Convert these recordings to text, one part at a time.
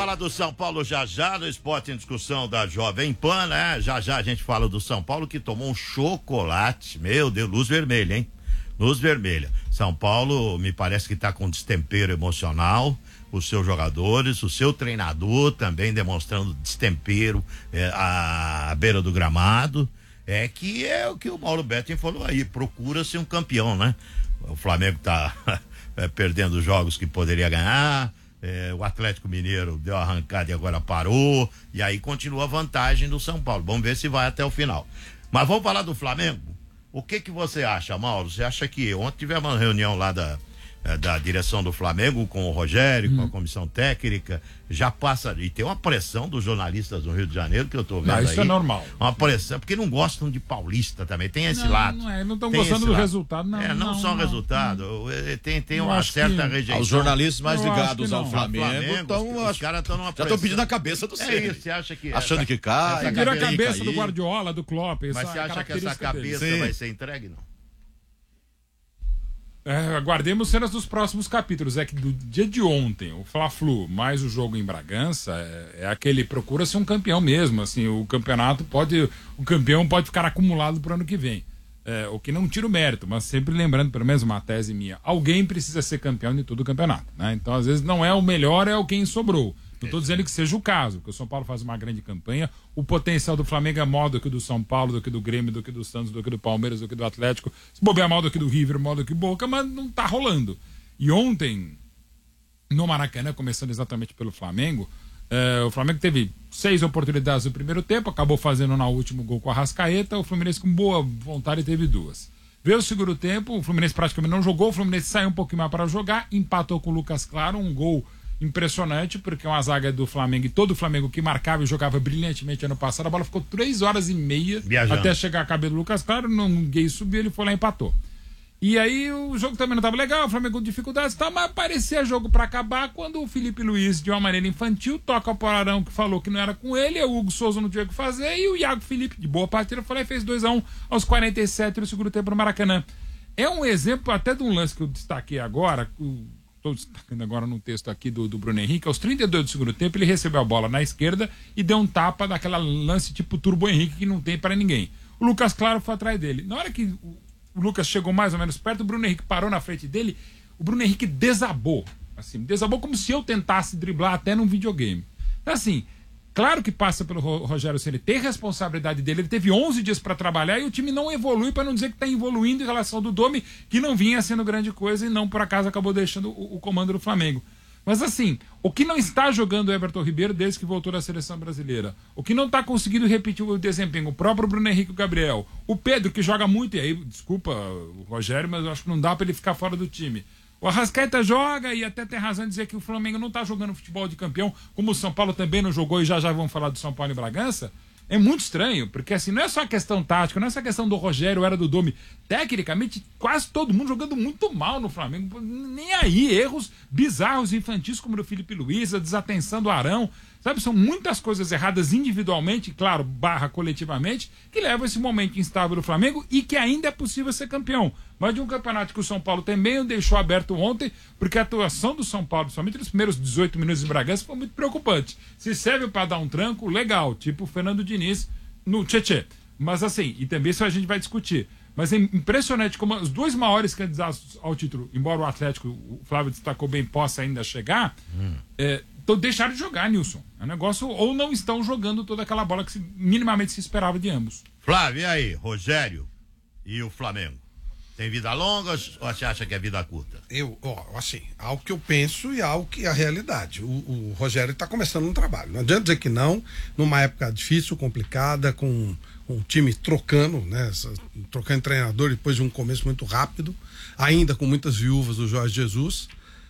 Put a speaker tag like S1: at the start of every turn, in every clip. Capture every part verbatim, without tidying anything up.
S1: falar do São Paulo já já, no Esporte em Discussão da Jovem Pan, né? Já já a gente fala do São Paulo que tomou um chocolate, meu Deus, luz vermelha, hein? Luz vermelha. São Paulo me parece que tá com destempero emocional, os seus jogadores, o seu treinador também demonstrando destempero é, à beira do gramado. É que é o que o Mauro Betting falou aí, procura-se um campeão, né? O Flamengo tá é, perdendo jogos que poderia ganhar. É, o Atlético Mineiro deu a arrancada e agora parou, e aí continua a vantagem do São Paulo. Vamos ver se vai até o final. Mas vamos falar do Flamengo? O que que você acha, Mauro? Você acha que ontem tivemos uma reunião lá da, da direção do Flamengo com o Rogério, hum. com a comissão técnica, já passa, e tem uma pressão dos jornalistas do Rio de Janeiro que eu tô vendo não,
S2: isso
S1: aí.
S2: É normal.
S1: Uma pressão, porque não gostam de paulista também, tem esse
S2: não,
S1: lado.
S2: Não, é, não estão gostando do lado. resultado, não.
S1: É, não,
S2: não
S1: só o
S2: não,
S1: resultado,
S2: não.
S1: tem, tem uma certa
S2: que...
S1: rejeição.
S3: Os jornalistas mais
S2: eu
S3: ligados ao Flamengo,
S1: Flamengo
S3: tão,
S1: os, os caras estão numa
S3: já estão pedindo a cabeça do
S1: Ceni. É isso, você acha que...
S3: Achando
S1: essa,
S3: que cai.
S2: Essa vira a cabeça do Guardiola, do Klopp.
S1: Mas você acha que essa cabeça
S2: dele.
S1: vai ser entregue, não?
S2: É, aguardemos cenas dos próximos capítulos. É que do dia de ontem, o Fla-Flu mais o jogo em Bragança, é, é aquele procura-se um campeão mesmo. Assim, o campeonato pode, o campeão pode ficar acumulado para o ano que vem. É, o que não tira o mérito, mas sempre lembrando, pelo menos uma tese minha, alguém precisa ser campeão de todo o campeonato, né? Então, às vezes, não é o melhor, é o quem sobrou. Não estou dizendo que seja o caso, porque o São Paulo faz uma grande campanha, o potencial do Flamengo é maior do que o do São Paulo, do que do Grêmio, do que do Santos, do que do Palmeiras, do que do Atlético, se bobear mal do que do River, mal do que Boca, mas não tá rolando. E ontem, no Maracanã, começando exatamente pelo Flamengo, eh, o Flamengo teve seis oportunidades no primeiro tempo, acabou fazendo na última gol com a Arrascaeta, o Fluminense com boa vontade teve duas. Veio o segundo tempo, o Fluminense praticamente não jogou, o Fluminense saiu um pouquinho mais para jogar, empatou com o Lucas Claro, um gol impressionante, porque é uma zaga do Flamengo e todo o Flamengo que marcava e jogava brilhantemente ano passado, a bola ficou três horas e meia Viajando. até chegar a cabeça do Lucas Claro, ninguém subiu, ele foi lá e empatou. E aí o jogo também não estava legal, o Flamengo com dificuldades, tá, mas parecia jogo para acabar quando o Felipe Luiz, de uma maneira infantil, toca o Arão que falou que não era com ele, o Hugo Souza não tinha o que fazer, e o Iago Felipe, de boa partida, foi lá e fez dois a um aos quarenta e sete no segundo tempo no Maracanã. É um exemplo até de um lance que eu destaquei agora, estou destacando agora no texto aqui do, do Bruno Henrique, aos trinta e dois do segundo tempo ele recebeu a bola na esquerda e deu um tapa daquela lance tipo Turbo Henrique que não tem para ninguém. O Lucas Claro foi atrás dele. Na hora que o, o Lucas chegou mais ou menos perto, o Bruno Henrique parou na frente dele, o Bruno Henrique desabou, assim, desabou como se eu tentasse driblar até num videogame. Então assim, claro que passa pelo Rogério Ceni, tem responsabilidade dele, ele teve onze dias para trabalhar e o time não evolui, para não dizer que está evoluindo em relação ao do Domi, que não vinha sendo grande coisa e não por acaso acabou deixando o, o comando do Flamengo. Mas assim, o que não está jogando o Everton Ribeiro desde que voltou da seleção brasileira, o que não está conseguindo repetir o desempenho, o próprio Bruno Henrique e o Gabriel, o Pedro que joga muito, e aí, desculpa o Rogério, mas eu acho que não dá para ele ficar fora do time. O Arrascaeta joga e até tem razão em dizer que o Flamengo não está jogando futebol de campeão, como o São Paulo também não jogou, e já já vamos falar do São Paulo e Bragança. É muito estranho, porque assim, não é só a questão tática, não é só a questão do Rogério, era do Domi. Tecnicamente, quase todo mundo jogando muito mal no Flamengo. Nem aí, erros bizarros, infantis, como o do Felipe Luiz, a desatenção do Arão. Sabe, são muitas coisas erradas individualmente, claro, barra coletivamente, que levam a esse momento instável do Flamengo e que ainda é possível ser campeão. Mas de um campeonato que o São Paulo também deixou aberto ontem, porque a atuação do São Paulo, somente nos primeiros dezoito minutos de Bragança, foi muito preocupante. Se serve para dar um tranco, legal, tipo o Fernando Diniz no Tchê-Tchê. Mas assim, e também isso a gente vai discutir. Mas é impressionante como os dois maiores candidatos ao título, embora o Atlético, o Flávio destacou bem, possa ainda chegar, hum. é, então deixaram de jogar, Nilson. É um negócio, ou não estão jogando toda aquela bola que se, minimamente se esperava de ambos.
S1: Flávio, e aí, Rogério e o Flamengo? Tem vida longa ou você acha que é vida curta?
S4: Eu, ó, assim, algo que eu penso e algo que é a realidade. O, o Rogério está começando um trabalho. Não adianta dizer que não, numa época difícil, complicada, com, com o time trocando, né? Trocando treinador depois de um começo muito rápido, ainda com muitas viúvas do Jorge Jesus.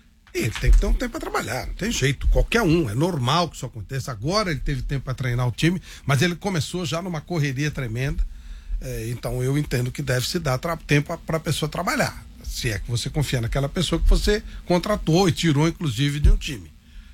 S4: E ele tem que ter um tempo para trabalhar, não tem jeito, qualquer um, é normal que isso aconteça. Agora ele teve tempo para treinar o time, mas ele começou já numa correria tremenda, é, então eu entendo que deve se dar tempo para a pessoa trabalhar, se é que você confia naquela pessoa que você contratou e tirou inclusive de um time.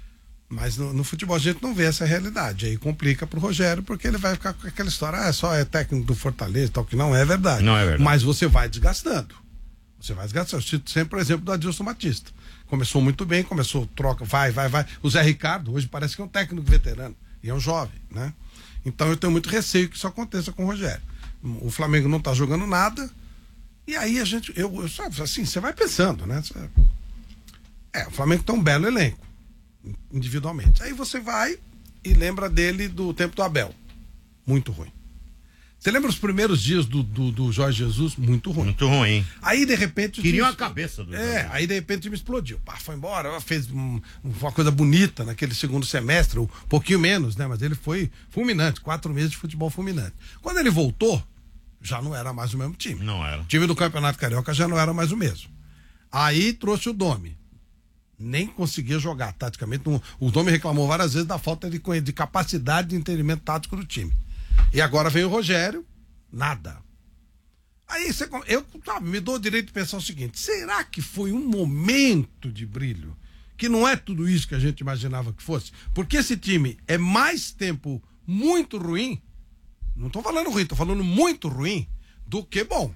S4: Mas no, no futebol a gente não vê essa realidade, aí complica pro Rogério, porque ele vai ficar com aquela história, ah, é só é técnico do Fortaleza, tal, que não é verdade.
S1: Não é verdade.
S4: Mas você vai desgastando. Você vai desgastar. Eu cito sempre o exemplo do Adilson Batista. Começou muito bem, começou troca, vai, vai, vai. O Zé Ricardo, hoje parece que é um técnico veterano. E é um jovem, né? Então eu tenho muito receio que isso aconteça com o Rogério. O Flamengo não tá jogando nada. E aí a gente, eu, eu sabe, assim, você vai pensando, né? Você, é, o Flamengo tem um belo elenco, individualmente. Aí você vai e lembra dele do tempo do Abel. Muito ruim. Você lembra os primeiros dias do, do, do Jorge Jesus? Muito ruim.
S1: Muito ruim.
S4: Aí, de repente...
S1: Queriam
S4: time...
S1: a cabeça do
S4: É,
S1: Jorge.
S4: aí, de repente, o time explodiu. Pá, foi embora, fez um, uma coisa bonita naquele segundo semestre, um pouquinho menos, né? Mas ele foi fulminante, quatro meses de futebol fulminante. Quando ele voltou, já não era mais o mesmo time.
S1: Não era.
S4: O time do Campeonato Carioca já não era mais o mesmo. Aí trouxe o Domi. Nem conseguia jogar taticamente. O Domi reclamou várias vezes da falta de, de capacidade de entendimento tático do time. E agora vem o Rogério, nada. Aí você, eu sabe, me dou o direito de pensar o seguinte: será que foi um momento de brilho? Que não é tudo isso que a gente imaginava que fosse? Porque esse time é mais tempo muito ruim, não estou falando ruim, estou falando muito ruim, do que bom.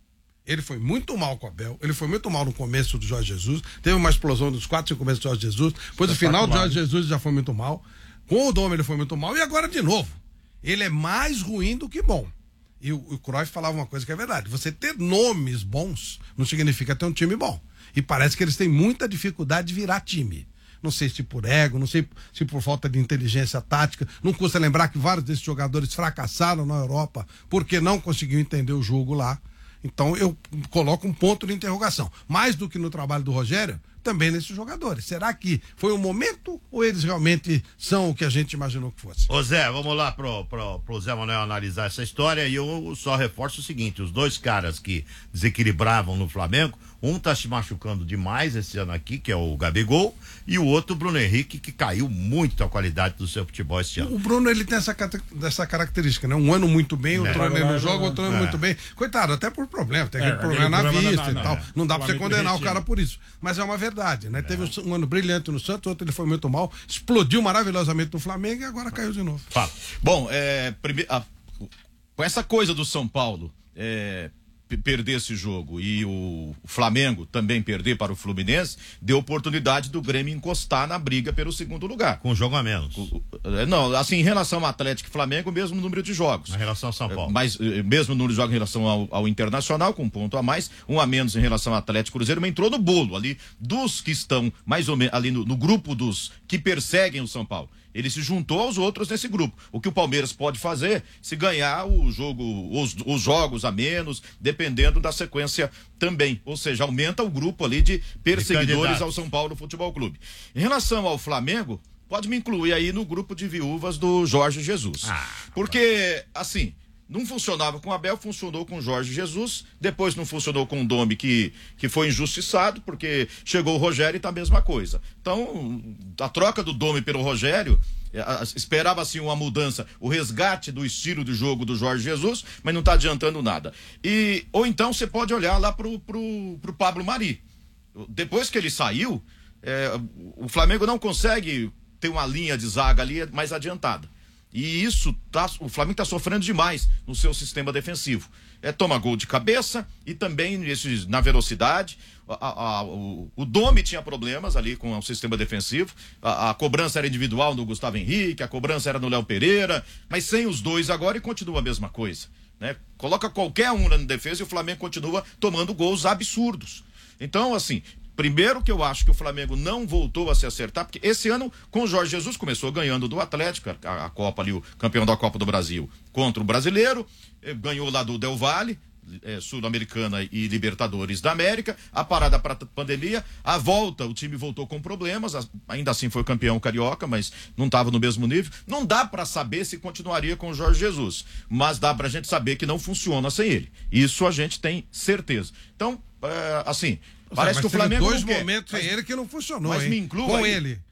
S4: Ele foi muito mal com o Abel, ele foi muito mal no começo do Jorge Jesus, teve uma explosão dos quatro, cinco meses do Jorge Jesus, depois no final do Jorge Jesus já foi muito mal, com o Dom ele foi muito mal, e agora de novo. Ele é mais ruim do que bom. E o, o Cruyff falava uma coisa que é verdade: você ter nomes bons não significa ter um time bom. E parece que eles têm muita dificuldade de virar time. Não sei se por ego, não sei se por falta de inteligência tática. Não custa lembrar que vários desses jogadores fracassaram na Europa porque não conseguiam entender o jogo lá. Então eu coloco um ponto de interrogação. Mais do que no trabalho do Rogério, também nesses jogadores. Será que foi um momento ou eles realmente são o que a gente imaginou que fosse?
S1: Ô Zé, vamos lá pro, pro, pro Zé Manuel analisar essa história, e eu só reforço o seguinte: os dois caras que desequilibravam no Flamengo, um tá se machucando demais esse ano aqui, que é o Gabigol, e o outro, o Bruno Henrique, que caiu muito a qualidade do seu futebol esse ano.
S4: O Bruno, ele tem essa, essa característica, né? Um ano muito bem, outro
S1: É.
S4: ano ele não joga, outro ano
S1: É.
S4: muito bem. Coitado, até por problema, tem
S2: É,
S4: aquele problema na
S2: aquele problema
S4: vista
S2: na-
S4: e tal.
S2: na-
S4: Não dá
S2: o
S4: pra você
S2: Flamengo
S4: condenar o
S2: retina.
S4: cara por isso. Mas é uma verdade, né? Teve um ano brilhante no Santos, outro ele foi muito mal, explodiu maravilhosamente no Flamengo e agora caiu de novo.
S1: Fala.
S3: Bom, é, prime... a- com essa coisa do São Paulo é, p- perder esse jogo e o Flamengo também perder para o Fluminense, deu oportunidade do Grêmio encostar na briga pelo segundo lugar.
S1: Com um jogo a menos.
S3: O- é, Não, assim, em relação ao Atlético e Flamengo, o mesmo número de jogos.
S1: Na relação ao São Paulo.
S3: Mas eh, mesmo número de jogos em relação ao, ao Internacional, com um ponto a mais, um a menos em relação ao Atlético e Cruzeiro, mas entrou no bolo ali dos que estão mais ou menos ali no, no grupo dos que perseguem o São Paulo. Ele se juntou aos outros nesse grupo. O que o Palmeiras pode fazer se ganhar o jogo, os, os jogos a menos, dependendo da sequência também. Ou seja, aumenta o grupo ali de perseguidores
S1: candidatos.
S3: ao São Paulo Futebol Clube. Em relação ao Flamengo, pode me incluir aí no grupo de viúvas do Jorge Jesus.
S1: Ah,
S3: Porque, assim, não funcionava com o Abel, funcionou com o Jorge Jesus, depois não funcionou com o Domi, que, que foi injustiçado, porque chegou o Rogério e tá a mesma coisa. Então, a troca do Domi pelo Rogério, eh, a- esperava-se uma mudança, o resgate do estilo de jogo do Jorge Jesus, mas não tá adiantando nada. E, ou então você pode olhar lá pro, pro, pro Pablo Mari. Depois que ele saiu, eh, o Flamengo não consegue ter uma linha de zaga ali mais adiantada. E isso, tá, o Flamengo está sofrendo demais no seu sistema defensivo. É, toma gol de cabeça e também esses, na velocidade. A, a, o, o Domi tinha problemas ali com o sistema defensivo. A, a cobrança era individual no Gustavo Henrique, a cobrança era no Léo Pereira, mas sem os dois agora e continua a mesma coisa. Né? Coloca qualquer um na defesa e o Flamengo continua tomando gols absurdos. Então, assim, primeiro que eu acho que o Flamengo não voltou a se acertar, porque esse ano, com o Jorge Jesus, começou ganhando do Atlético, a, a Copa ali, o campeão da Copa do Brasil, contra o Brasileiro, eh, ganhou lá do Del Valle, eh, Sul-Americana e Libertadores da América, a parada para pandemia, a volta, o time voltou com problemas, a, ainda assim foi campeão carioca, mas não estava no mesmo nível. Não dá para saber se continuaria com o Jorge Jesus, mas dá pra gente saber que não funciona sem ele. Isso a gente tem certeza. Então, eh, assim, parece
S4: Mas
S3: que o
S4: teve
S3: Flamengo
S4: dois
S3: não quer.
S4: momentos
S3: Mas-
S4: sem ele que não funcionou,
S3: mas
S4: hein?
S3: me inclua
S4: Com
S3: aí.
S4: ele.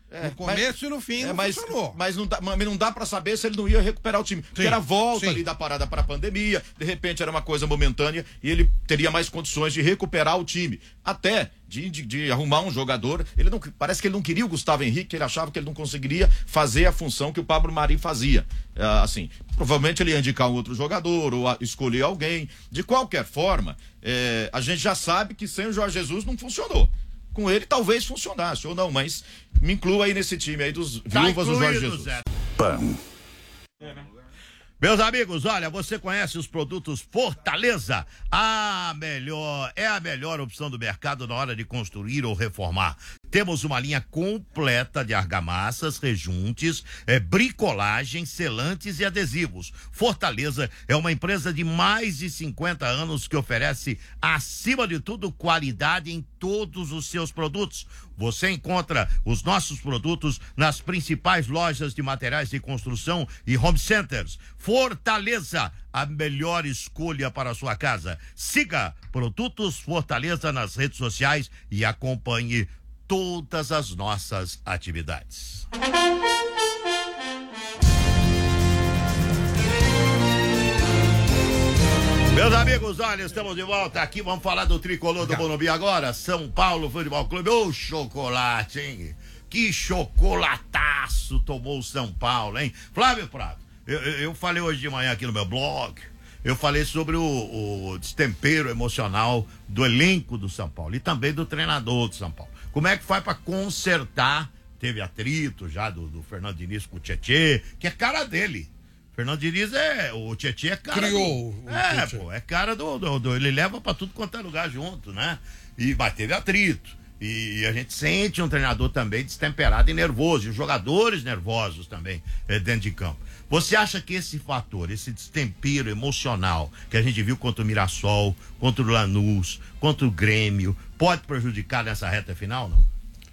S3: É,
S4: no começo
S3: mas,
S4: e no fim
S3: é,
S4: não
S3: mas,
S4: funcionou.
S3: Mas não dá, mas não dá pra saber se ele não ia recuperar o time. Porque
S4: Sim,
S3: era a volta
S4: sim.
S3: ali da parada para a pandemia, de repente era uma coisa momentânea e ele teria mais condições de recuperar o time. Até de, de, de arrumar um jogador. Ele não, parece que ele não queria o Gustavo Henrique, ele achava que ele não conseguiria fazer a função que o Pablo Mari fazia. Ah, assim, provavelmente ele ia indicar um outro jogador ou a, escolher alguém. De qualquer forma, é, a gente já sabe que sem o Jorge Jesus não funcionou. Com ele talvez funcionasse ou não, mas me inclua aí nesse time aí dos
S1: Tá
S3: viúvas do Jorge
S1: incluído,
S3: Jesus.
S1: Zé. Meus amigos, olha, você conhece os produtos Fortaleza? A melhor, é a melhor opção do mercado na hora de construir ou reformar. Temos uma linha completa de argamassas, rejuntes, é, bricolagem, selantes e adesivos. Fortaleza é uma empresa de mais de cinquenta anos que oferece, acima de tudo, qualidade em todos os seus produtos. Você encontra os nossos produtos nas principais lojas de materiais de construção e home centers. Fortaleza, a melhor escolha para a sua casa. Siga Produtos Fortaleza nas redes sociais e acompanhe todas as nossas atividades. Meus amigos, olha, estamos de volta aqui, vamos falar do tricolor do Morumbi agora, São Paulo Futebol Clube. Ô, chocolate, hein? Que chocolataço tomou o São Paulo, hein? Flávio Prado, eu, eu, eu falei hoje de manhã aqui no meu blog, eu falei sobre o, o destempero emocional do elenco do São Paulo e também do treinador do São Paulo. Como é que faz para consertar? Teve atrito já do, do Fernando Diniz com o Tietê, que é cara dele. Fernando Diniz é. O Tietê é cara.
S4: Criou
S1: do,
S4: o
S1: É,
S4: Tietê.
S1: pô, é cara do, do, do. Ele leva pra tudo quanto é lugar junto, né? E, mas teve atrito. E a gente sente um treinador também destemperado e nervoso. E os jogadores nervosos também é, dentro de campo. Você acha que esse fator, esse destempero emocional que a gente viu contra o Mirassol, contra o Lanús, contra o Grêmio, pode prejudicar nessa reta final, não?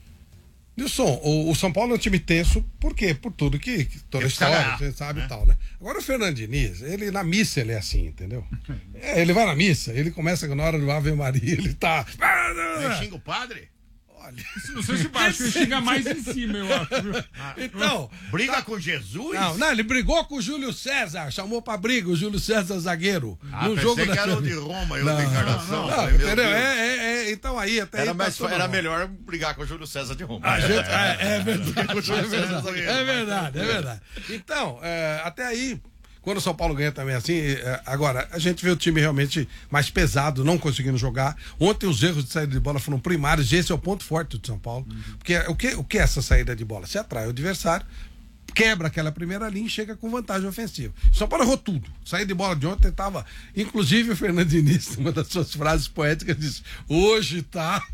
S4: Nilson, o, o São Paulo é um time tenso, por quê? Por tudo que, que toda a história,
S1: ganhar,
S4: você sabe
S1: né?
S4: e tal, né? Agora o Fernando Diniz, ele na missa ele é assim, entendeu? É, ele vai na missa, ele começa na hora do Ave Maria, ele tá...
S1: Ele xinga o padre?
S4: Olha...
S2: Não sei se baixo, chega mais em cima, eu acho.
S4: Então...
S1: Briga com Jesus?
S4: Não, não, ele brigou com o Júlio César, chamou pra briga o Júlio César zagueiro.
S1: Ah,
S4: no
S1: pensei
S4: jogo
S1: que
S4: da...
S1: era o de Roma e o
S4: Não,
S1: da Encarnação.
S4: não,
S1: Falei, meu
S4: entendeu?
S1: Deus.
S4: É, é, é, então aí, até
S3: Era,
S4: aí
S3: mais,
S4: passou
S3: era
S4: mal.
S3: melhor brigar com o Júlio César de Roma.
S4: A gente- é, é verdade,
S1: O Júlio
S4: é verdade,
S1: César
S4: é verdade, é verdade. Então, é, até aí, quando o São Paulo ganha também assim, é, agora, a gente vê o time realmente mais pesado, não conseguindo jogar. Ontem os erros de saída de bola foram primários e esse é o ponto forte do São Paulo. Porque o que, o que é essa saída de bola? Você atrai o adversário, quebra aquela primeira linha e chega com vantagem ofensiva. O São Paulo errou tudo. Saída de bola de ontem estava... Inclusive o Fernando Diniz, uma das suas frases poéticas, disse: hoje tá...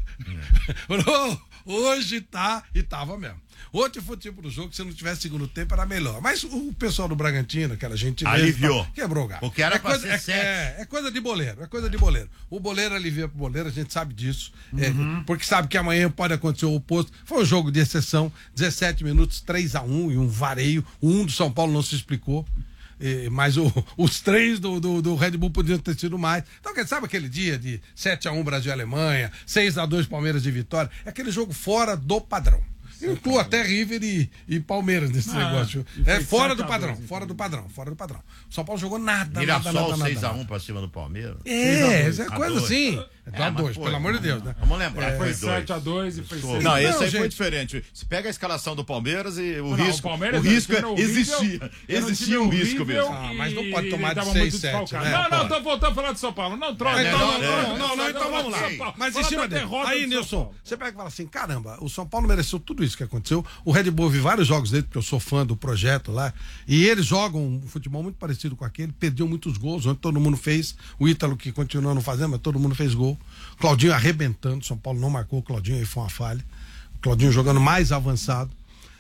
S4: Não, hoje tá... E tava mesmo. Ontem foi o tipo do jogo que se não tivesse segundo tempo era melhor. Mas o pessoal do Bragantino, aquela gente
S1: Aliviou.
S4: quebrou o gato.
S1: Porque era
S4: é
S1: pra
S4: coisa,
S1: ser
S4: é,
S1: sete.
S4: é, é coisa de boleiro, é coisa de boleiro. O boleiro alivia pro boleiro, a gente sabe disso. É, porque sabe que amanhã pode acontecer o oposto. Foi um jogo de exceção, dezessete minutos, três a um e um vareio. O um do São Paulo não se explicou. Eh, mas o- os três do, do, do Red Bull podiam ter sido mais. Então, quem sabe aquele dia de sete a um Brasil e Alemanha, seis a dois Palmeiras de Vitória, é aquele jogo fora do padrão. Eu incluo até River e, e Palmeiras nesse
S2: Ah,
S4: negócio.
S2: e foi
S4: É fora
S2: sete
S4: do
S2: a
S4: padrão,
S2: dois,
S4: fora do padrão, fora do padrão. O São Paulo jogou nada, nada,
S1: Mirassol
S4: nada, nada.
S1: seis a
S4: nada.
S1: um pra cima do Palmeiras.
S4: É, essa é
S1: A
S4: coisa
S1: dois.
S4: assim. É do
S1: É,
S4: a
S1: mas
S4: dois,
S1: foi.
S4: pelo amor de Deus, né?
S1: Vamos lembrar,
S2: Foi
S1: foi dois.
S2: sete a dois e foi seis.
S3: Não, esse
S4: Não,
S3: aí foi
S4: gente.
S3: diferente. Você pega a escalação do Palmeiras e o
S2: Não,
S3: risco,
S2: o Palmeiras
S3: o
S2: era um
S3: risco
S2: time horrível,
S3: existia.
S2: era um
S3: Existia
S2: time
S3: um risco
S2: horrível
S3: mesmo.
S4: Ah, mas não pode
S2: e
S4: tomar de
S2: tava
S4: seis,
S2: muito
S4: sete,
S2: desfalcado.
S4: né?
S2: Não, não,
S4: Pode.
S2: tô voltando a falar de São Paulo. Não troca.
S4: Então,
S2: não,
S4: não,
S2: não,
S4: não, não, não, então vamos lá.
S2: São Paulo.
S4: Mas em
S2: Fala
S4: cima
S2: da
S4: dele.
S2: derrota
S4: Aí,
S2: do São
S4: Nilson,
S2: Paulo.
S4: você pega e fala assim: caramba, o São Paulo mereceu tudo isso que aconteceu. O Red Bull, eu vi vários jogos dele, porque eu sou fã do projeto lá. E eles jogam um futebol muito parecido com aquele. Perdeu muitos gols, onde todo mundo fez. O Ítalo, que continuou não fazendo, mas todo mundo fez gol. Claudinho arrebentando. São Paulo não marcou o Claudinho, aí foi uma falha. O Claudinho jogando mais avançado.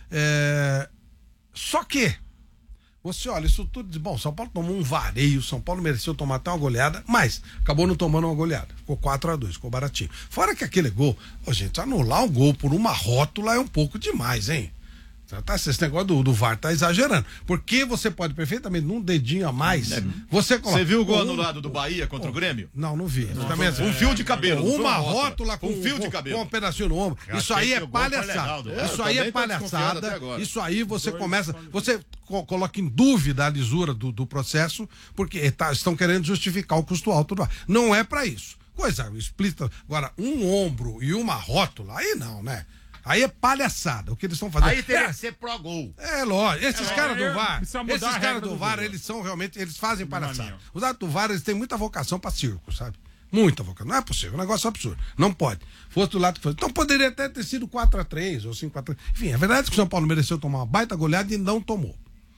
S4: É... Só que. Você olha, isso tudo diz, bom, São Paulo tomou um vareio, São Paulo mereceu tomar até uma goleada, mas acabou não tomando uma goleada. Ficou quatro a dois, ficou baratinho. Fora que aquele gol, ô, gente, anular um gol por uma rótula é um pouco demais, hein? Tá, esse negócio do, do V A R tá exagerando. Porque você pode perfeitamente, num dedinho a mais, é. você coloca.
S3: Você viu o gol
S4: um,
S3: anulado do Bahia contra um, o Grêmio?
S4: Não, não vi.
S3: Não, também assim, um fio de cabelo.
S4: Uma rótula com
S3: um fio
S4: com,
S3: de cabelo.
S4: Com um pedacinho no ombro.
S1: Eu
S4: isso aí é
S1: palhaçada.
S4: palhaçada. Isso aí é palhaçada. Isso aí você começa. Você co coloca em dúvida a lisura do, do processo, porque tá, estão querendo justificar o custo alto do V A R. Não é pra isso. Coisa explícita. Agora, um ombro e uma rótula, aí não, né? Aí é palhaçada, o que eles estão fazendo.
S1: Aí teria
S4: é,
S1: que ser pro gol.
S4: É, lógico. Esses
S2: é,
S4: caras do
S2: eu,
S4: V A R, esses caras do
S2: do
S4: V A R, eles são realmente, eles fazem palhaçada. Os caras do V A R, eles têm muita vocação pra circo, sabe? Muita vocação. Não é possível, é um negócio absurdo. Não pode. Fosse do lado que fosse. Então poderia até ter sido quatro a três ou cinco a três. Enfim, a verdade é que o São Paulo mereceu tomar uma baita goleada e não tomou.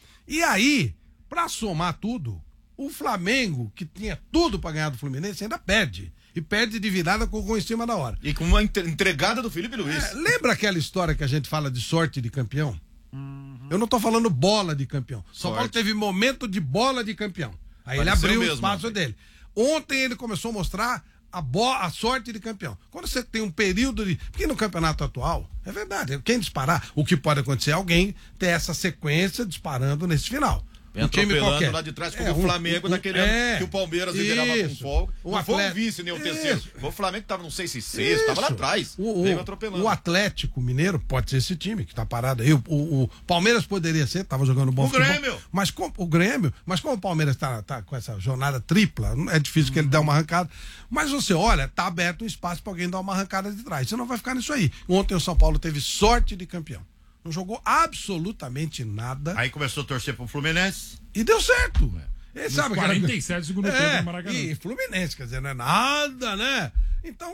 S4: E aí, pra somar tudo, o Flamengo, que tinha tudo pra ganhar do Fluminense, ainda perde. E perde de virada com o gol em cima da hora.
S3: E com uma entregada do Felipe Luiz.
S4: É, lembra aquela história que a gente fala de sorte de campeão? Uhum. Eu não tô falando bola de campeão. São Paulo teve momento de bola de campeão. Aí Pareceu ele abriu mesmo, o espaço né? dele. Ontem ele começou a mostrar a, bo a sorte de campeão. Quando você tem um período de... Porque no campeonato atual, é verdade, quem disparar, o que pode acontecer é alguém ter essa sequência disparando nesse final.
S3: Um time qualquer. Lá de trás, como é, o Flamengo um, um, querendo é, que o Palmeiras liderava com folga. Não atleta, foi o vice nem o terceiro. Isso. Foi o Flamengo que tava, não sei se sexto, tava lá atrás.
S4: O, veio atropelando. O Atlético Mineiro pode ser esse time que tá parado aí. O, o, o Palmeiras poderia ser, tava jogando bom
S1: o
S4: futebol.
S1: Grêmio.
S4: Mas com, o Grêmio, mas como o Palmeiras tá, tá com essa jornada tripla, é difícil que ele dê uma arrancada. Mas você olha, tá aberto um espaço para alguém dar uma arrancada de trás. Você não vai ficar nisso aí. Ontem o São Paulo teve sorte de campeão. Não jogou absolutamente nada.
S1: Aí começou a torcer pro Fluminense.
S4: E deu certo. Ele
S2: Nos
S4: sabe
S2: quarenta e sete segundo
S4: é,
S2: tempo no Maracanã.
S4: E Fluminense, quer dizer, não é nada, né? Então,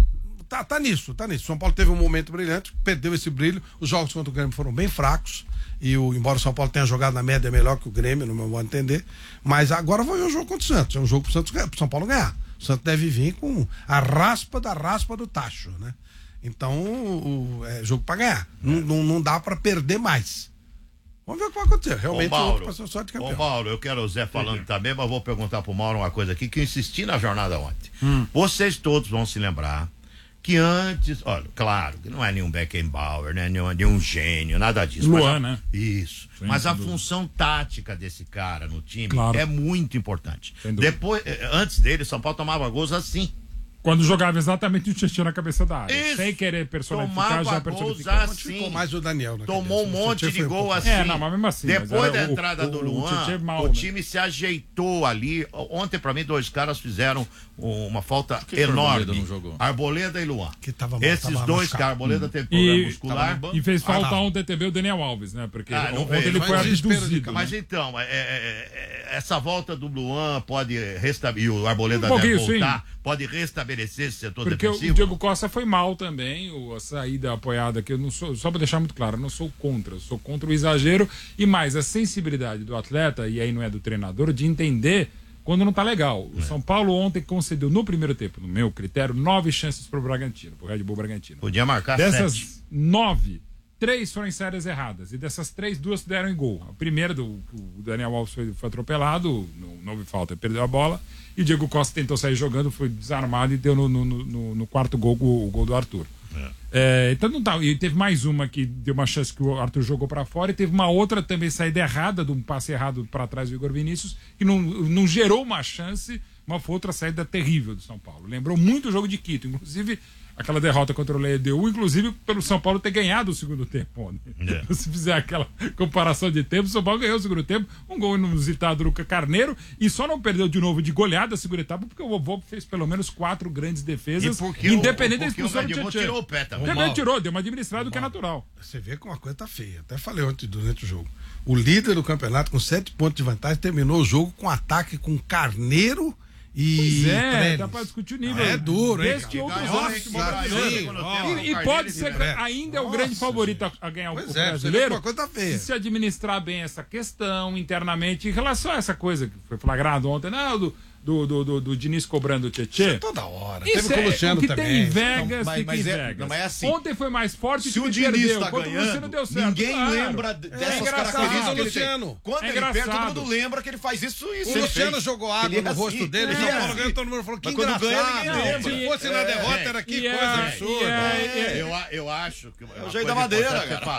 S4: tá, tá nisso, tá nisso. São Paulo teve um momento brilhante, perdeu esse brilho. Os jogos contra o Grêmio foram bem fracos. E o, embora o São Paulo tenha jogado na média melhor que o Grêmio, no meu modo de entender. Mas agora vai ver o jogo contra o Santos. É um jogo pro Santos ganhar, pro São Paulo ganhar. O Santos deve vir com a raspa da raspa do tacho, né? Então, o, o é jogo para ganhar. É. Não, não, não dá para perder mais. Vamos ver o que vai acontecer. Realmente,
S1: o Mauro,
S4: passou sorte de campeão.
S1: Ô, Mauro, eu quero o Zé falando uhum. também, mas vou perguntar pro Mauro uma coisa aqui que eu insisti na jornada ontem. Hum. Vocês todos vão se lembrar que antes, olha, claro, que não é nenhum Beckenbauer, né? Nenhum, nenhum gênio, nada disso.
S2: Luan, né?
S1: Isso. Sim, mas a função tática desse cara no time
S2: claro.
S1: é muito importante. Depois, antes dele, São Paulo tomava gols assim.
S2: Quando jogava exatamente o Tietchan na cabeça da área.
S1: Isso.
S2: Sem querer personificar, já personificava.
S1: Assim.
S4: Ficou mais o Daniel, né?
S1: Tomou um monte de gol assim.
S2: É, não, mas mesmo assim.
S1: Depois da entrada o, do Luan, o, mal, o time né? se ajeitou ali. Ontem, pra mim, dois caras fizeram uma falta que enorme. Que Arboleda, Arboleda e Luan.
S4: Que tava,
S1: Esses
S4: tava
S1: dois caras, Arboleda hum. teve problema
S2: e,
S1: muscular.
S2: E fez falta ah, ontem também o Daniel Alves, né? Porque
S1: ah,
S2: ontem
S1: veio,
S2: ele foi abduzido.
S1: Mas
S2: né?
S1: então, é, é, é, essa volta do Luan pode restabelecer, e o Arboleda
S2: um
S1: deve voltar,
S2: sim.
S1: pode restabelecer esse setor
S2: Porque
S1: defensivo.
S2: o Diego Costa foi mal também, a saída apoiada, que eu não sou, só para deixar muito claro, eu não sou contra, eu sou contra o exagero e mais a sensibilidade do atleta, e aí não é do treinador, de entender quando não tá legal. O é. São Paulo ontem concedeu no primeiro tempo, no meu critério, nove chances pro Bragantino, pro Red Bull Bragantino.
S1: Podia marcar
S2: Dessas
S1: sete.
S2: nove, três foram em séries erradas, e dessas três, duas deram em gol. A primeira, do, o Daniel Alves foi, foi atropelado, não, não houve falta, ele perdeu a bola, e o Diego Costa tentou sair jogando, foi desarmado e deu no, no, no, no quarto gol o, o gol do Arthur. É. É, então não tá. E teve mais uma que deu uma chance que o Arthur jogou pra fora, e teve uma outra também saída errada, de um passe errado pra trás do Igor Vinícius, que não, não gerou uma chance, mas foi outra saída terrível do São Paulo. Lembrou muito o jogo de Quito, inclusive aquela derrota contra o L D U, inclusive pelo São Paulo ter ganhado o segundo tempo ontem. Yeah. Se fizer aquela comparação de tempo, o São Paulo ganhou o segundo tempo, um gol inusitado do Luca Carneiro, e só não perdeu de novo de goleada a segunda etapa, porque o Vovô fez pelo menos quatro grandes defesas, independente da expulsão do Tietchan.
S1: Tirou o pé também.
S2: Também tirou, deu uma administrada, o que é natural.
S4: Você vê que uma coisa tá feia. Até falei ontem durante o jogo. O líder do campeonato, com sete pontos de vantagem, terminou o jogo com ataque com Carneiro e
S2: pois é,
S4: Trellis.
S2: dá pra discutir o nível.
S4: É duro, hein?
S2: Desse outros anos. E, e pode ser que ainda é o grande favorito a, a ganhar pois o é, brasileiro.
S4: Uma coisa feia.
S2: Se administrar bem essa questão internamente em relação a essa coisa que foi flagrado ontem, não, do, do, do, do, do Diniz cobrando o Tietchan.
S4: Toda hora.
S2: Isso
S4: Teve com o Luciano
S2: é, o que
S4: também.
S2: tem em Vegas,
S3: não, mas,
S2: fica
S3: mas
S2: em
S3: é,
S2: Vegas.
S3: não, mas é assim.
S2: Ontem foi mais forte
S3: se
S2: que
S3: o Diniz
S2: perdeu.
S3: tá
S2: Quando
S3: ganhando,
S2: o Luciano deu certo.
S3: ninguém
S2: claro.
S3: lembra dessas
S2: é
S3: características
S4: do
S3: que ele
S4: Luciano.
S3: tem. Quando
S2: é
S3: ele
S2: engraçado.
S3: perde, todo mundo lembra que ele faz isso e
S4: O Luciano fez. Jogou água ele no é rosto assim. dele, é. São Paulo ganhou, todo mundo falou que
S3: mas
S4: engraçado.
S3: Ganha,
S4: Se fosse é. na derrota, era que
S2: é.
S4: coisa absurda.
S1: Eu, eu acho que...
S3: É o jeito da madeira, cara.
S1: Falar.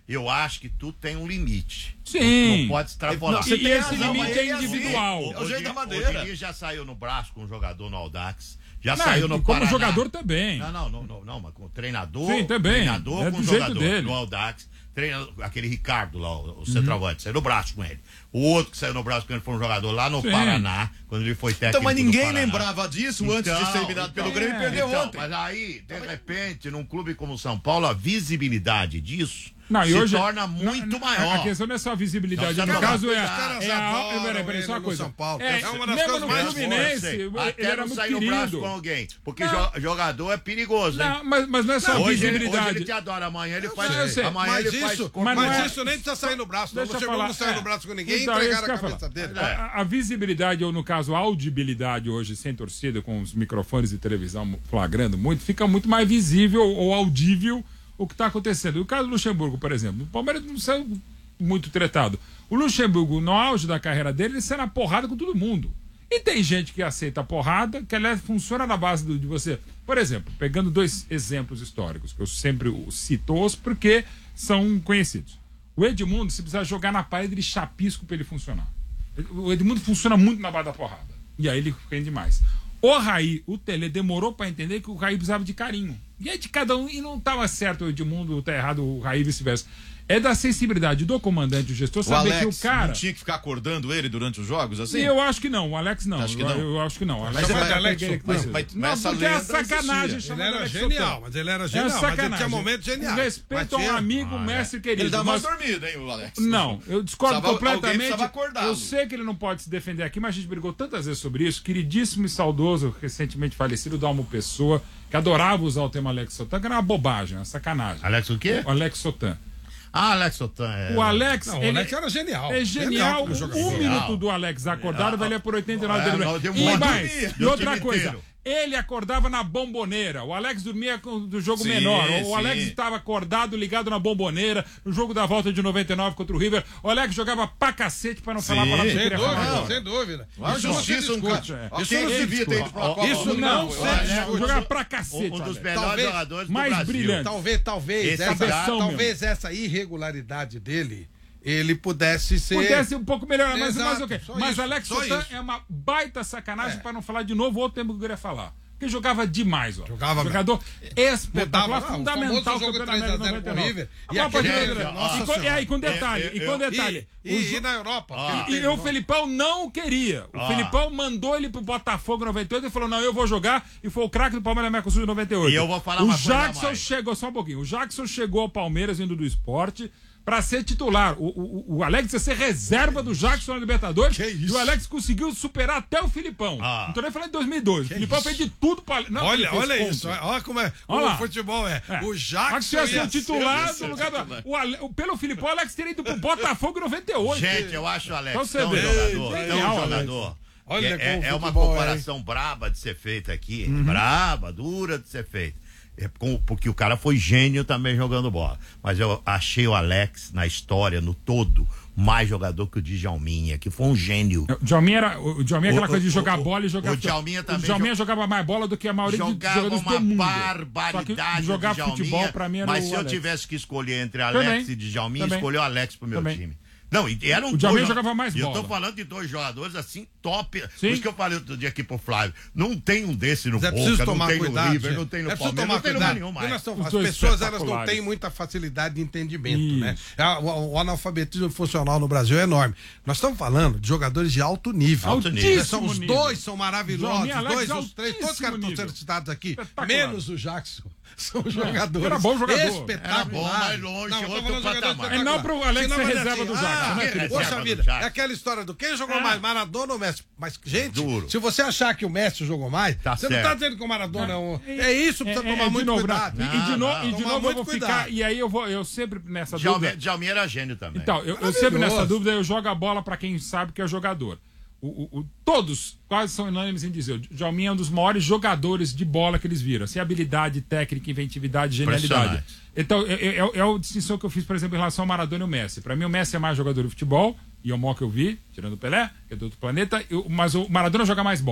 S1: eu acho que tu tem um limite.
S2: Sim.
S1: Não, não pode extrapolar.
S2: Não, você tem esse
S3: razão,
S2: limite
S3: mas
S2: é
S3: é assim.
S2: individual.
S3: É o jeito da
S1: O
S3: madeira.
S1: Diniz já saiu no braço com um jogador no Audax. Já
S2: Não,
S1: saiu no
S2: e como
S1: Paraná.
S2: jogador também.
S1: Não, não, não, não, não, mas com o treinador.
S2: Sim, também.
S1: Treinador
S2: É
S1: com
S2: do jeito
S1: jogador
S2: dele.
S1: no Audax. Treina, aquele Ricardo lá, o, o centroavante, saiu no braço com ele. O outro que saiu no braço com ele foi um jogador lá no
S2: Sim.
S1: Paraná, quando ele foi técnico.
S3: Então, mas
S1: do
S3: ninguém
S1: Paraná.
S3: lembrava disso antes de ser eliminado
S1: então,
S3: pelo Grêmio e perdeu
S1: então,
S3: ontem.
S1: Mas aí, de repente, num clube como o São Paulo, a visibilidade disso
S2: Não, e
S1: se
S2: hoje,
S1: torna muito
S2: não,
S1: maior.
S2: A questão não é só a visibilidade,
S1: Não,
S2: no
S1: não,
S2: caso
S1: não,
S2: é,
S1: os
S2: a-
S1: caras
S2: é a.
S4: adoram
S2: Peraí, peraí,
S4: ele
S2: só uma
S4: no
S2: coisa.
S4: São Paulo.
S2: É,
S4: É uma das
S2: mesmo
S4: coisas
S2: no
S4: mais
S2: Fluminense,
S1: Até
S2: ele era
S1: não
S2: muito
S1: sair no braço
S2: querido.
S1: com alguém. Porque
S2: Não.
S1: jo- jogador é perigoso, hein?
S2: Não, mas, mas não é só
S1: Hoje ele, hoje
S2: visibilidade.
S1: ele te adora, amanhã ele
S2: Eu
S1: faz.
S2: sei, eu sei.
S1: Amanhã
S4: Mas
S1: ele faz.
S4: isso,
S2: Mas
S4: mas,
S2: não é-
S4: isso nem precisa sair no braço. Não.
S2: Deixa eu
S4: Você
S2: falar,
S4: não saiu
S2: é.
S4: no braço com ninguém e
S2: Então, é isso
S4: entregaram a
S2: que eu ia
S4: cabeça
S2: falar.
S4: dele.
S1: É.
S2: A, a visibilidade, ou no caso, a audibilidade hoje, sem torcida, com os microfones de televisão flagrando muito, fica muito mais visível ou audível o que está acontecendo. O caso do Luxemburgo, por exemplo, o Palmeiras não saiu muito tretado. O Luxemburgo, no auge da carreira dele, ele saiu na porrada com todo mundo. E tem gente que aceita a porrada, que aliás funciona na base do, de você. Por exemplo, pegando dois exemplos históricos, que eu sempre cito-os porque são conhecidos. O Edmundo, se precisar jogar na parede, ele chapisco para ele funcionar. O Edmundo funciona muito na base da porrada. E aí ele rende mais. O Raí, o Tele, demorou para entender que o Raí precisava de carinho. E é de cada um, e não estava certo o Edmundo, tá errado o Raí e vice-versa. É da sensibilidade do comandante, do gestor,
S3: O
S2: saber
S3: Alex
S2: que o cara.
S3: não tinha que ficar acordando ele durante os jogos, assim?
S2: Eu acho que não, o Alex não.
S3: Acho que
S2: eu,
S3: não.
S2: eu acho que não. O
S3: Mas
S2: Alex
S3: é-
S2: é
S3: mas
S2: Alex
S3: Alex-
S2: Sotã.
S3: mas- mas-
S2: Não,
S3: mas essa
S2: porque é a
S3: lenda
S2: sacanagem
S3: existia.
S4: Ele
S2: chamada
S4: era
S2: Alex
S4: genial,
S2: Sotã.
S4: mas ele era
S2: É
S4: genial. Mas ele
S2: sacanagem.
S4: tinha momentos geniais.
S2: Respeito
S4: Mas
S2: a um
S4: tinha-
S2: amigo, mestre querido.
S3: Ele dá mais
S2: mas-
S3: dormida, hein, o Alex?
S2: Não, eu discordo
S3: Precisava- alguém
S2: completamente.
S3: precisava acordá-lo.
S2: Eu sei que ele não pode se defender aqui, mas a gente brigou tantas vezes sobre isso. Queridíssimo e saudoso, recentemente falecido Dalmo Pessoa, que adorava usar o tema Alex Sotã, que era uma bobagem, uma sacanagem.
S1: Alex o quê?
S2: O Alex Sotã.
S1: Ah, Alex Sotã. É...
S2: O Alex.
S4: Não, o
S2: ele
S4: Alex era genial.
S2: É genial.
S4: como jogador.
S2: Um
S1: Genial.
S2: minuto do Alex acordado valia por oitenta e nove
S1: É,
S2: dele.
S1: não, deu
S2: E
S1: muito.
S2: mais,
S1: Dormia.
S2: e outra
S1: O time
S2: coisa.
S1: inteiro.
S2: Ele acordava na bomboneira. O Alex dormia com, do jogo
S3: Sim,
S2: menor. O
S3: sim.
S2: Alex estava acordado, ligado na bomboneira, no jogo da volta de noventa e nove contra o River. O Alex jogava pra cacete pra não falar para
S4: Sem
S2: queria falar
S4: dúvida,
S2: agora.
S4: sem dúvida.
S3: A
S4: Isso não se
S3: justiça, um
S4: discute.
S3: cara.
S2: é.
S3: Isso
S2: Ok,
S3: não
S2: ele
S3: devia ter ido pra uma Copa
S4: Isso
S3: do Mundo,
S2: Não,
S3: eu
S2: sério,
S3: acho.
S2: eu jogava pra cacete.
S1: Um, um dos
S2: Alex.
S1: melhores
S4: Talvez
S1: jogadores do
S2: mais
S1: Brasil.
S2: brilhante.
S4: Talvez, talvez,
S1: Esse
S4: essa,
S2: cara-
S4: talvez essa irregularidade dele, ele pudesse ser.
S2: Pudesse um pouco melhor, mas,
S4: Exato,
S2: mas o quê?
S4: só
S2: Mas
S4: isso,
S2: Alex
S4: só
S2: Sotã
S4: isso.
S2: é uma baita sacanagem
S4: É.
S2: pra não falar de novo outro tempo que eu queria falar. Porque jogava demais, ó.
S4: Jogava
S2: Jogador espetacular,
S4: Mudava, não,
S2: fundamental
S4: o famoso jogo
S2: campeão da
S4: três a
S2: América
S4: zero com o
S2: noventa e nove.
S4: River,
S2: A
S4: e
S2: Copa
S4: aquele-
S2: de noventa e nove.
S4: Nossa
S2: E com- e aí, com
S1: Senhora.
S2: detalhe,
S1: Eu-
S2: e
S1: eu-
S2: com detalhe.
S4: E,
S2: o
S4: e,
S2: jo-
S4: e na Europa.
S1: Ah.
S4: porque
S2: E
S4: ele
S2: o
S4: teve-
S2: Felipão não queria. O
S1: Ah.
S2: Felipão mandou ele pro Botafogo em noventa e oito e falou: não, eu vou jogar. E foi o craque do Palmeiras da Mercosul em noventa e oito.
S1: E eu vou falar
S2: o
S1: uma coisa a
S2: Jackson
S1: mais.
S2: chegou, só um pouquinho. O Jackson chegou ao Palmeiras vindo do esporte pra ser titular. O, o, o Alex ia ser reserva do Jackson na Libertadores.
S4: Que
S2: E
S4: isso?
S2: o Alex conseguiu superar até o Filipão.
S1: Ah.
S2: Não tô nem falando de dois mil e dois. O Filipão fez de tudo pra. Não, ele
S4: Olha,
S2: fez
S4: olha
S2: ponto.
S4: isso. Olha como é.
S2: Olha
S4: o
S2: lá.
S4: futebol é.
S2: É.
S4: O
S2: Jackson
S4: Jackson
S2: ia ser
S4: ia
S2: o titular
S3: ser
S2: no
S3: o
S2: lugar do.
S3: titular.
S2: O Ale- o- pelo Filipão, o Alex teria ido pro Botafogo em noventa e oito.
S1: Gente, eu acho o Alex
S2: Então você
S1: tão
S2: vê.
S1: jogador,
S2: Ei,
S1: tão
S2: genial,
S1: jogador.
S4: Olha
S1: que é,
S4: como
S1: é uma
S4: futebol é,
S1: comparação braba de ser feita aqui.
S2: Uhum.
S1: Braba, dura de ser feita. É com- porque o cara foi gênio também jogando bola. Mas eu achei o Alex, na história, no todo, mais jogador que o Djalminha, que foi um gênio.
S2: O Djalminha era. O Djalminha é aquela
S1: O-
S2: coisa de
S1: o-
S2: jogar
S1: o-
S2: bola e jogar.
S1: o Djalminha também
S2: O Djalminha
S1: jo-
S2: jogava mais bola do que a maioria dos
S1: Jogava
S2: jogadores
S1: uma
S2: do mundo.
S1: barbaridade.
S2: Só que jogar
S1: o Djalminha,
S2: futebol pra mim era
S1: Mas
S2: o
S1: se eu
S2: Alex.
S1: tivesse que escolher entre Alex
S2: Também.
S1: e Djalminha,
S2: Também.
S1: escolhi o Alex pro meu
S2: Também.
S1: time. Não, e eram
S2: O Djalminha
S1: dois-
S2: jogava mais
S1: E eu
S2: bola.
S1: tô falando de dois jogadores assim, top.
S2: Sim.
S1: Por isso que eu falei outro dia aqui pro Flávio. Não tem um desse no
S4: Mas é
S1: Boca,
S4: preciso
S1: não
S4: tomar
S1: tem
S4: cuidado.
S1: no River,
S4: gente.
S1: não tem no
S4: é preciso
S1: Palmeiras,
S4: tomar
S1: não tem no
S4: cuidado.
S1: nenhum
S4: porque
S1: mais.
S4: nós estamos-
S2: Os
S4: as
S2: dois
S4: pessoas elas não
S2: espetaculares.
S4: têm muita facilidade de entendimento,
S2: Isso.
S4: né? É, O, o analfabetismo funcional no Brasil é enorme. Nós estamos falando de jogadores de alto nível.
S1: Alto nível.
S4: Né, são, os
S2: nível.
S4: dois são maravilhosos.
S2: Djalminha,
S4: Os dois,
S2: Alex,
S4: os três, todos os caras
S2: altíssimo
S4: estão sendo
S2: nível.
S4: citados aqui,
S2: Espetacular.
S4: menos o Jackson. São jogadores
S2: era bom jogador.
S4: espetaculares.
S1: Era bom, mas longe,
S4: Não, eu tô
S1: outro
S4: falando de jogadores
S1: patamar.
S2: É não pro Alex
S4: Senão
S2: ser
S4: vai
S2: reserva
S4: assim,
S2: do Jackson,
S4: ah,
S2: né, Felipe?
S4: Poxa
S1: Reserva
S4: vida,
S1: do Jackson.
S4: é aquela história do quem jogou
S2: É.
S4: mais, Maradona ou Messi? Mas, gente,
S1: Duro.
S4: se você achar que o Messi jogou mais,
S1: Tá
S4: você não
S1: certo.
S4: tá dizendo que o Maradona é um... É isso, precisa
S2: É, é,
S4: tomar
S2: de
S4: muito
S2: novo,
S4: cuidado.
S2: né? E, e de, no,
S1: Não,
S2: e de
S4: tomar
S2: novo eu
S4: muito
S2: vou
S4: cuidado.
S2: ficar. E aí eu vou, eu sempre nessa
S1: Djalminha,
S2: dúvida.
S1: Djalminha era gênio também.
S2: Então, eu, eu sempre nessa
S4: Maravilhoso.
S2: dúvida eu jogo a bola pra quem sabe que é jogador. O, o- o- todos quase são unânimes em dizer. O Djalminha é um dos maiores jogadores de bola que eles viram. Assim, habilidade, técnica, inventividade, genialidade.
S1: Impressionante.
S2: Então, é, é, é a distinção que eu fiz, por exemplo, em relação ao Maradona e o Messi. Pra mim, o Messi é mais jogador de futebol, e é o maior que eu vi, tirando o Pelé, que é do outro planeta, eu- mas o Maradona joga mais bola.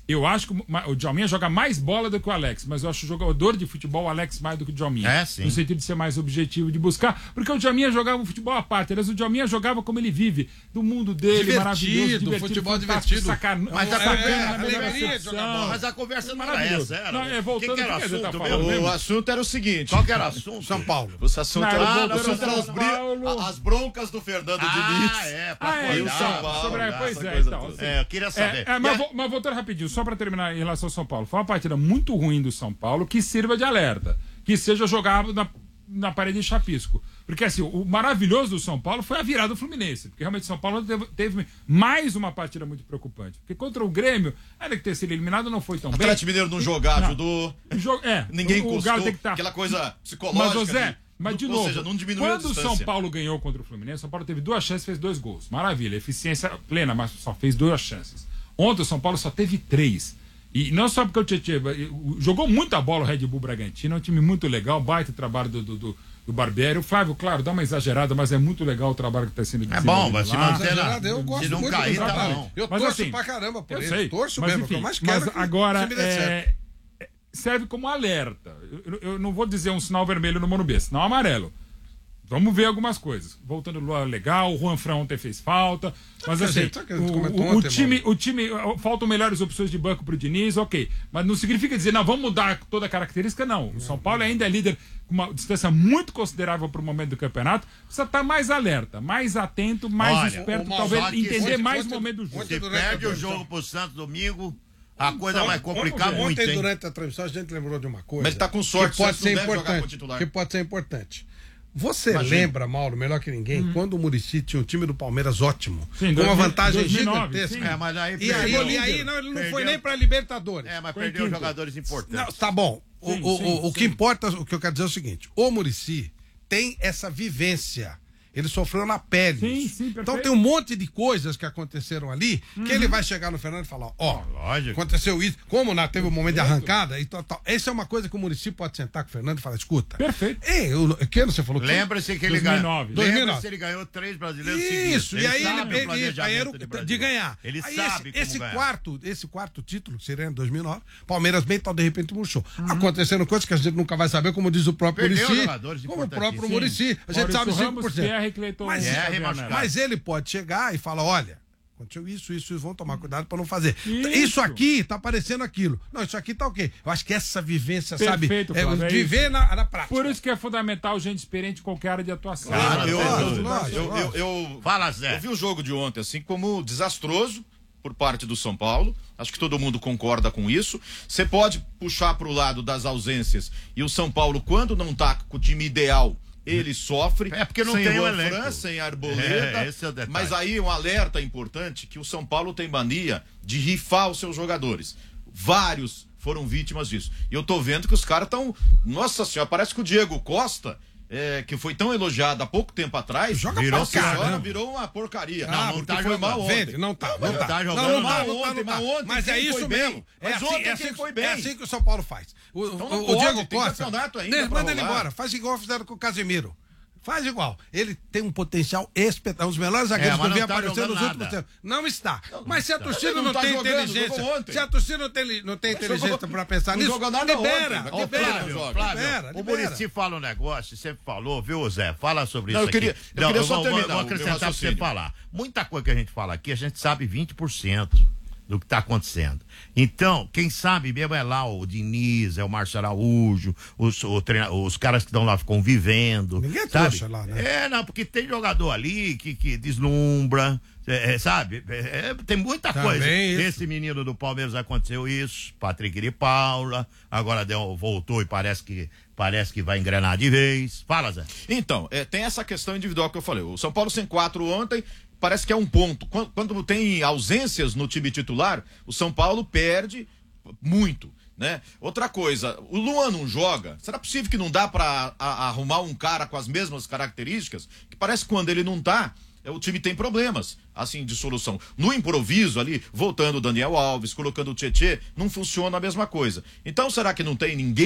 S2: Eu acho que o Djalminha joga mais bola do que o Alex, mas eu acho o jogador de futebol o Alex mais do que o Djalminha.
S1: É, sim.
S2: No sentido de ser mais objetivo, de buscar. Porque o Djalminha jogava um futebol à parte. Aliás, o Djalminha jogava como ele vive, do mundo dele,
S4: Divertido,
S2: maravilhoso, divertido,
S4: futebol
S2: fantástico,
S4: divertido.
S2: Sacan...
S1: Mas
S2: sacana,
S1: é, é,
S2: na melhor
S4: alegria de
S2: acepção.
S4: jogar bola.
S1: Mas a conversa não era
S2: Maravilhoso.
S1: essa, era.
S2: Não, é, voltando,
S1: que, que era
S2: o que você tá
S1: assunto
S2: falando?
S1: mesmo?
S3: O assunto era o seguinte.
S1: Qual que era o assunto?
S4: São Paulo.
S3: O assunto
S2: Não,
S3: era,
S2: eu
S3: o
S2: voltando
S3: assunto
S2: ao
S3: era as,
S2: São
S3: bri-
S2: Paulo.
S3: a- as broncas do Fernando
S1: Ah,
S3: Diniz.
S1: é, pra
S2: Ah, é,
S3: E o
S1: acordar.
S3: São Paulo.
S2: sobre a-
S3: né,
S2: pois
S3: essa
S2: é,
S3: coisa
S2: então,
S3: toda.
S2: assim.
S1: É, eu queria saber.
S2: É, é, mas,
S1: E a-
S2: vou, mas voltando rapidinho, só para terminar em relação ao São Paulo. Foi uma partida muito ruim do São Paulo que sirva de alerta, que seja jogado na, na parede de chapisco. Porque assim, o maravilhoso do São Paulo foi a virada do Fluminense. Porque realmente o São Paulo teve, teve mais uma partida muito preocupante. Porque contra o Grêmio, era que ter sido eliminado não foi tão
S3: O
S2: bem.
S3: Atlético Mineiro não jogar
S2: Não.
S3: ajudou.
S2: O jogo- é,
S3: Ninguém
S2: o, o
S3: custou.
S2: Galo tem que estar.
S3: Aquela coisa psicológica.
S2: Mas, José,
S3: de-
S2: mas de
S3: ou
S2: novo,
S3: seja, não diminuiu a
S2: quando o
S3: distância.
S2: São Paulo ganhou contra o Fluminense, o São Paulo teve duas chances, fez dois gols. Maravilha, eficiência plena, mas só fez duas chances. Ontem o São Paulo só teve três. E não só porque o Tietchan jogou muita bola o Red Bull Bragantino, é um time muito legal, baita trabalho do, do, do, do Barbieri. O Flávio, claro, dá uma exagerada, mas é muito legal o trabalho que está sendo
S1: É bom, vai se
S2: lá.
S1: manter na...
S4: Exagerado, eu gosto
S1: Se não
S4: muito
S1: cair,
S4: do
S1: tá
S4: trabalho.
S1: bom.
S4: Eu
S2: Mas,
S4: torço
S2: assim,
S4: pra caramba por
S2: Eu
S4: ele.
S2: sei,
S4: Torço
S2: mas,
S4: mesmo,
S2: enfim,
S4: o que eu mais
S2: mas
S4: quero é que
S2: agora
S4: o time dê certo.
S2: é, é, serve como alerta. Eu, eu não vou dizer um sinal vermelho no Morumbi, sinal amarelo. Vamos ver algumas coisas. Voltando Lua legal, o Juan Fran ontem fez falta. Mas
S4: que a
S2: assim,
S4: gente- sabe que a gente
S2: o,
S4: comentou
S2: o, o
S4: ontem,
S2: time,
S4: mano?
S2: o time. Faltam melhores opções de banco pro Diniz, ok. Mas não significa dizer, não, vamos mudar toda a característica, não. O São Paulo ainda é líder com uma distância muito considerável para o momento do campeonato. Precisa estar mais alerta, mais atento, mais
S1: Olha,
S2: esperto,
S1: uma-
S2: talvez
S1: só que
S2: entender
S1: ontem-
S2: mais o
S4: ontem-
S2: momento do jogo.
S4: ontem-
S1: Se
S4: durante
S1: perde
S4: a
S1: o
S4: transmissão.
S1: jogo pro Santos domingo, a coisa vai complicar
S2: vamos ver.
S1: muito,
S4: Ontem,
S1: hein?
S4: durante a transmissão, a gente lembrou de uma coisa.
S3: Mas ele tá com sorte,
S4: que pode
S3: Santos
S4: ser
S3: não deve jogar
S4: importante.
S3: com titular.
S4: Que pode ser importante. Você
S3: Imagina.
S4: lembra, Mauro, melhor que ninguém, quando o Muricy tinha um time do Palmeiras ótimo,
S2: Sim,
S4: com uma
S2: dois mil-
S4: vantagem
S2: dois mil e nove,
S4: gigantesca.
S2: sim.
S1: É, mas aí
S4: E aí,
S1: perdeu.
S4: e aí não, ele não foi
S1: Perdeu.
S4: nem para Libertadores.
S1: É, mas
S2: Foi
S1: perdeu
S2: quinto.
S1: jogadores importantes.
S4: Não, tá bom. O,
S2: Sim,
S4: o,
S2: sim,
S4: o, o que
S2: sim.
S4: importa, o que eu quero dizer é o seguinte: o Muricy tem essa vivência. Ele sofreu na pele.
S2: Sim,
S4: isso.
S2: sim, perfeito.
S4: Então tem um monte de coisas que aconteceram ali que ele vai chegar no Fernando e falar: ó,
S1: Lógico.
S4: aconteceu isso. Como na, teve um momento de arrancada e tal, tal. Essa é uma coisa que o Muricy pode sentar com o Fernando e falar: escuta.
S2: Perfeito.
S4: Ei, o que você falou? que-
S1: Lembra-se que ele
S2: dois mil e
S1: ganhou.
S2: nove.
S4: dois mil e
S1: Lembra-se
S4: nove.
S1: que ele ganhou três brasileiros seguidos.
S4: Isso, e aí
S1: sabe
S4: ele,
S1: o
S4: ele, ele
S1: planejamento
S4: aí era o-
S1: de
S4: de,
S1: Brasil.
S4: ganhar.
S1: Ele
S4: Aí
S1: sabe
S4: esse,
S1: como
S4: esse
S1: ganhar.
S4: quarto, esse quarto título, que seria em dois mil e nove, Palmeiras bem tal, de repente murchou.
S1: Uhum.
S4: Aconteceram coisas que a gente nunca vai saber, como diz o próprio
S1: Perdeu
S4: Muricy,
S1: jogadores
S4: como o próprio
S1: importantíssimos.
S4: Muricy. A gente
S2: Maurício
S4: sabe cinco
S2: Ramos,
S4: por cento.
S2: Pierre, Cleiton,
S4: Mas,
S1: Pierre
S2: Xavier
S1: machucado.
S2: Neto.
S4: mas ele pode chegar e falar: olha, aconteceu isso, isso, isso, vão tomar cuidado para não fazer. Isso.
S2: Isso.
S4: aqui tá parecendo aquilo. Não, isso aqui tá ok. Eu acho que essa vivência,
S2: Perfeito,
S4: sabe?
S2: Flávio, é
S4: viver
S2: isso.
S4: na, na prática.
S2: Por isso que é fundamental gente experiente em qualquer área de atuação.
S1: Claro,
S3: eu,
S1: lógico,
S3: eu,
S4: lógico,
S3: eu, eu, eu-
S1: Fala, Zé.
S3: eu vi o jogo de ontem assim como desastroso por parte do São Paulo. Acho que todo mundo concorda com isso. Você pode puxar para o lado das ausências e o São Paulo, quando não tá com o time ideal, ele sofre.
S1: É porque não
S3: sem
S1: tem o
S3: Juan
S1: elenco.
S3: Fran, sem Arboleda.
S1: É, esse é o detalhe.
S3: Mas aí um alerta importante que o São Paulo tem mania de rifar os seus jogadores. Vários foram vítimas disso. E eu tô vendo que os caras estão. Nossa senhora, parece que o Diego Costa, é, que foi tão elogiado há pouco tempo atrás,
S4: Joga
S3: virou,
S4: pra caramba.
S3: senhora, virou uma porcaria.
S4: Ah,
S3: porque
S1: tá
S3: foi
S1: jogando.
S3: mal ontem.
S4: Vende, não tá, não tá.
S1: tá jogando
S4: não, não
S1: mal
S4: tá, não tá,
S3: ontem,
S4: não tá.
S3: mas ontem
S4: Mas é
S3: quem
S4: isso
S3: foi
S4: mesmo.
S3: bem?
S4: É
S3: Mas
S4: assim,
S3: ontem
S4: é,
S3: quem
S4: assim,
S3: foi
S4: é
S3: bem?
S4: assim que o São Paulo faz. O,
S3: Então
S4: o-
S3: não
S4: o
S3: pode,
S4: Diego
S3: tem
S4: Costa,
S3: campeonato ainda
S4: né,
S3: pra
S4: manda ele
S3: rolar.
S4: embora, faz igual fizeram com o Casemiro. Faz igual. Ele tem um potencial espetacular. Um dos melhores zagueiros
S1: É,
S4: que eu
S1: mas
S4: vi
S1: não tá
S4: aparecendo nos
S1: jogando
S4: últimos
S1: nada.
S4: tempos. Não está. Mas se a torcida
S3: Ele não
S4: não,
S3: tá
S4: tem
S3: jogando,
S4: inteligência,
S3: jogou ontem.
S4: se a torcida não tem, não tem
S3: Jogou-
S4: inteligência para pensar
S3: não
S4: nisso,
S3: jogou nada
S4: libera,
S3: ontem.
S1: Ô,
S4: libera,
S1: Flávio,
S3: joga.
S1: Flávio,
S4: libera,
S1: o
S4: libera.
S1: Muricy fala um negócio, você falou, viu, Zé? Fala sobre
S3: Não,
S1: isso
S3: eu queria-
S1: aqui.
S3: eu queria só
S1: vou,
S3: terminar
S1: vou
S3: o
S1: acrescentar
S3: meu
S1: pra você
S3: raciocínio.
S1: falar. Muita coisa que a gente fala aqui, a gente sabe vinte por cento do que está acontecendo. Então, quem sabe mesmo é lá o Diniz, é o Márcio Araújo, os, o treina, os caras que estão lá convivendo.
S4: Ninguém é
S1: sabe?
S4: trouxa lá, né?
S1: É, não, porque tem jogador ali que, que deslumbra, é, é, sabe? É, é, tem muita
S4: Também
S1: coisa.
S4: isso.
S1: Esse menino do Palmeiras aconteceu isso, Patrick de Paula, agora deu, voltou e parece que, parece que vai engrenar de vez. Fala, Zé.
S3: Então, é, tem essa questão individual que eu falei. O São Paulo sem quatro ontem, parece que é um ponto. Quando, quando tem ausências no time titular, o São Paulo perde muito, né? Outra coisa, o Luan não joga. Será possível que não dá pra a- a- arrumar um cara com as mesmas características? Que parece que quando ele não tá, é, o time tem problemas, assim, de solução. No improviso ali, voltando o Daniel Alves, colocando o Tietchan, não funciona a mesma coisa. Então, será que não tem ninguém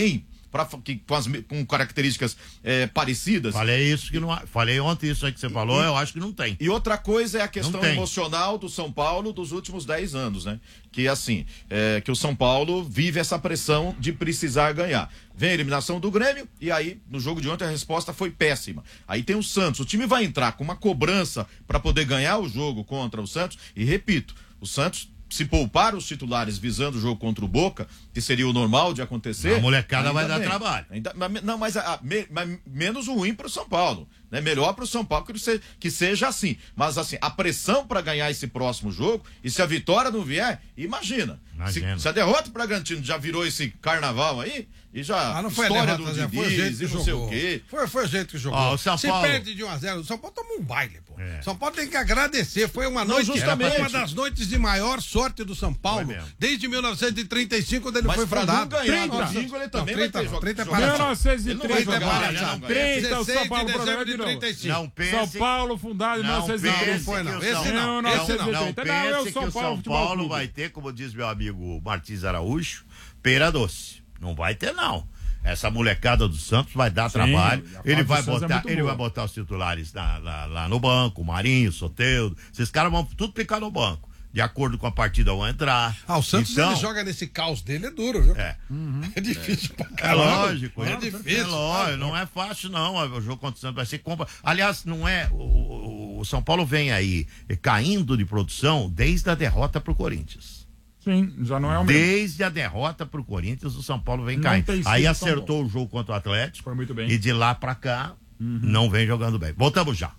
S3: pra, que, com, as, com características é, parecidas.
S1: Falei isso que não. Falei ontem isso aí que você falou, e, eu acho que não tem.
S3: E outra coisa é a questão emocional do São Paulo dos últimos dez anos, né? Que assim, é, que o São Paulo vive essa pressão de precisar ganhar. Vem a eliminação do Grêmio e aí, no jogo de ontem, a resposta foi péssima. Aí tem o Santos. O time vai entrar com uma cobrança para poder ganhar o jogo contra o Santos. E repito, o Santos, se poupar os titulares visando o jogo contra o Boca, que seria o normal de acontecer...
S1: A molecada vai dar bem. trabalho.
S3: Ainda, não, mas, a, me, mas menos ruim para o São Paulo. Né? Melhor para o São Paulo que, se, que seja assim. Mas assim, a pressão para ganhar esse próximo jogo, e se a vitória não vier, imagina.
S1: imagina.
S3: Se, se a derrota do Bragantino já virou esse carnaval aí, e já
S4: ah, não foi
S3: história
S4: a derrota,
S3: do
S4: foi o jeito que
S3: e não
S4: jogou.
S3: sei o quê.
S4: Foi, foi o jeito que jogou.
S1: Ah, o São
S4: Se
S1: Paulo...
S4: perde de um a zero, o São Paulo toma um baile, pô.
S1: É.
S4: São Paulo tem que agradecer. Foi uma noite,
S3: não, justamente.
S4: uma das noites de maior sorte do São Paulo, desde mil novecentos e trinta e cinco, quando ele
S3: Mas
S4: foi
S3: pra
S4: fundado.
S3: não ganhar
S2: trinta.
S3: domingo, ele também
S4: Não, trinta,
S3: vai ter
S4: não, trinta é
S3: jogado.
S2: mil novecentos e trinta, trinta, o São Paulo
S4: de
S2: programa
S4: dezembro
S2: de
S4: de
S2: novo.
S4: trinta e cinco.
S1: Não pense...
S2: São Paulo fundado em mil novecentos e trinta.
S4: Não foi, não.
S1: que o
S4: Esse
S1: São-
S4: não. Esse não.
S1: Não
S2: Não,
S1: pense
S2: é o
S1: que
S2: São
S1: o
S2: Paulo
S1: São
S2: Futebol
S1: Paulo
S2: Clube.
S1: vai ter, como diz meu amigo Martins Araújo, pera doce. Não vai ter, não. Essa molecada do Santos vai dar
S2: Sim,
S1: trabalho.
S2: a fase
S1: Ele
S2: do
S1: vai
S2: Santos é
S1: botar,
S2: muito
S1: ele
S2: boa.
S1: vai botar os titulares lá, lá, lá no banco, o Marinho, o Soteldo. Esses caras vão tudo ficar no banco. De acordo com a partida vão entrar.
S4: Ah, o Santos
S1: então,
S4: ele joga nesse caos dele, é duro, viu?
S1: É.
S4: É difícil pra
S1: É
S4: caramba.
S1: lógico,
S4: É
S1: é,
S4: difícil.
S1: é lógico, não é fácil não, o jogo contra o Santos vai ser compra. Aliás, não é, o, o São Paulo vem aí caindo de produção desde a derrota pro Corinthians.
S2: Sim, já não é o mesmo.
S1: Desde a derrota pro Corinthians, o São Paulo vem
S2: Não
S1: caindo.
S2: tem sido
S1: Aí
S2: tão
S1: acertou o jogo contra o Atlético.
S2: Foi muito bem.
S1: E de lá pra cá, não vem jogando bem. Voltamos já.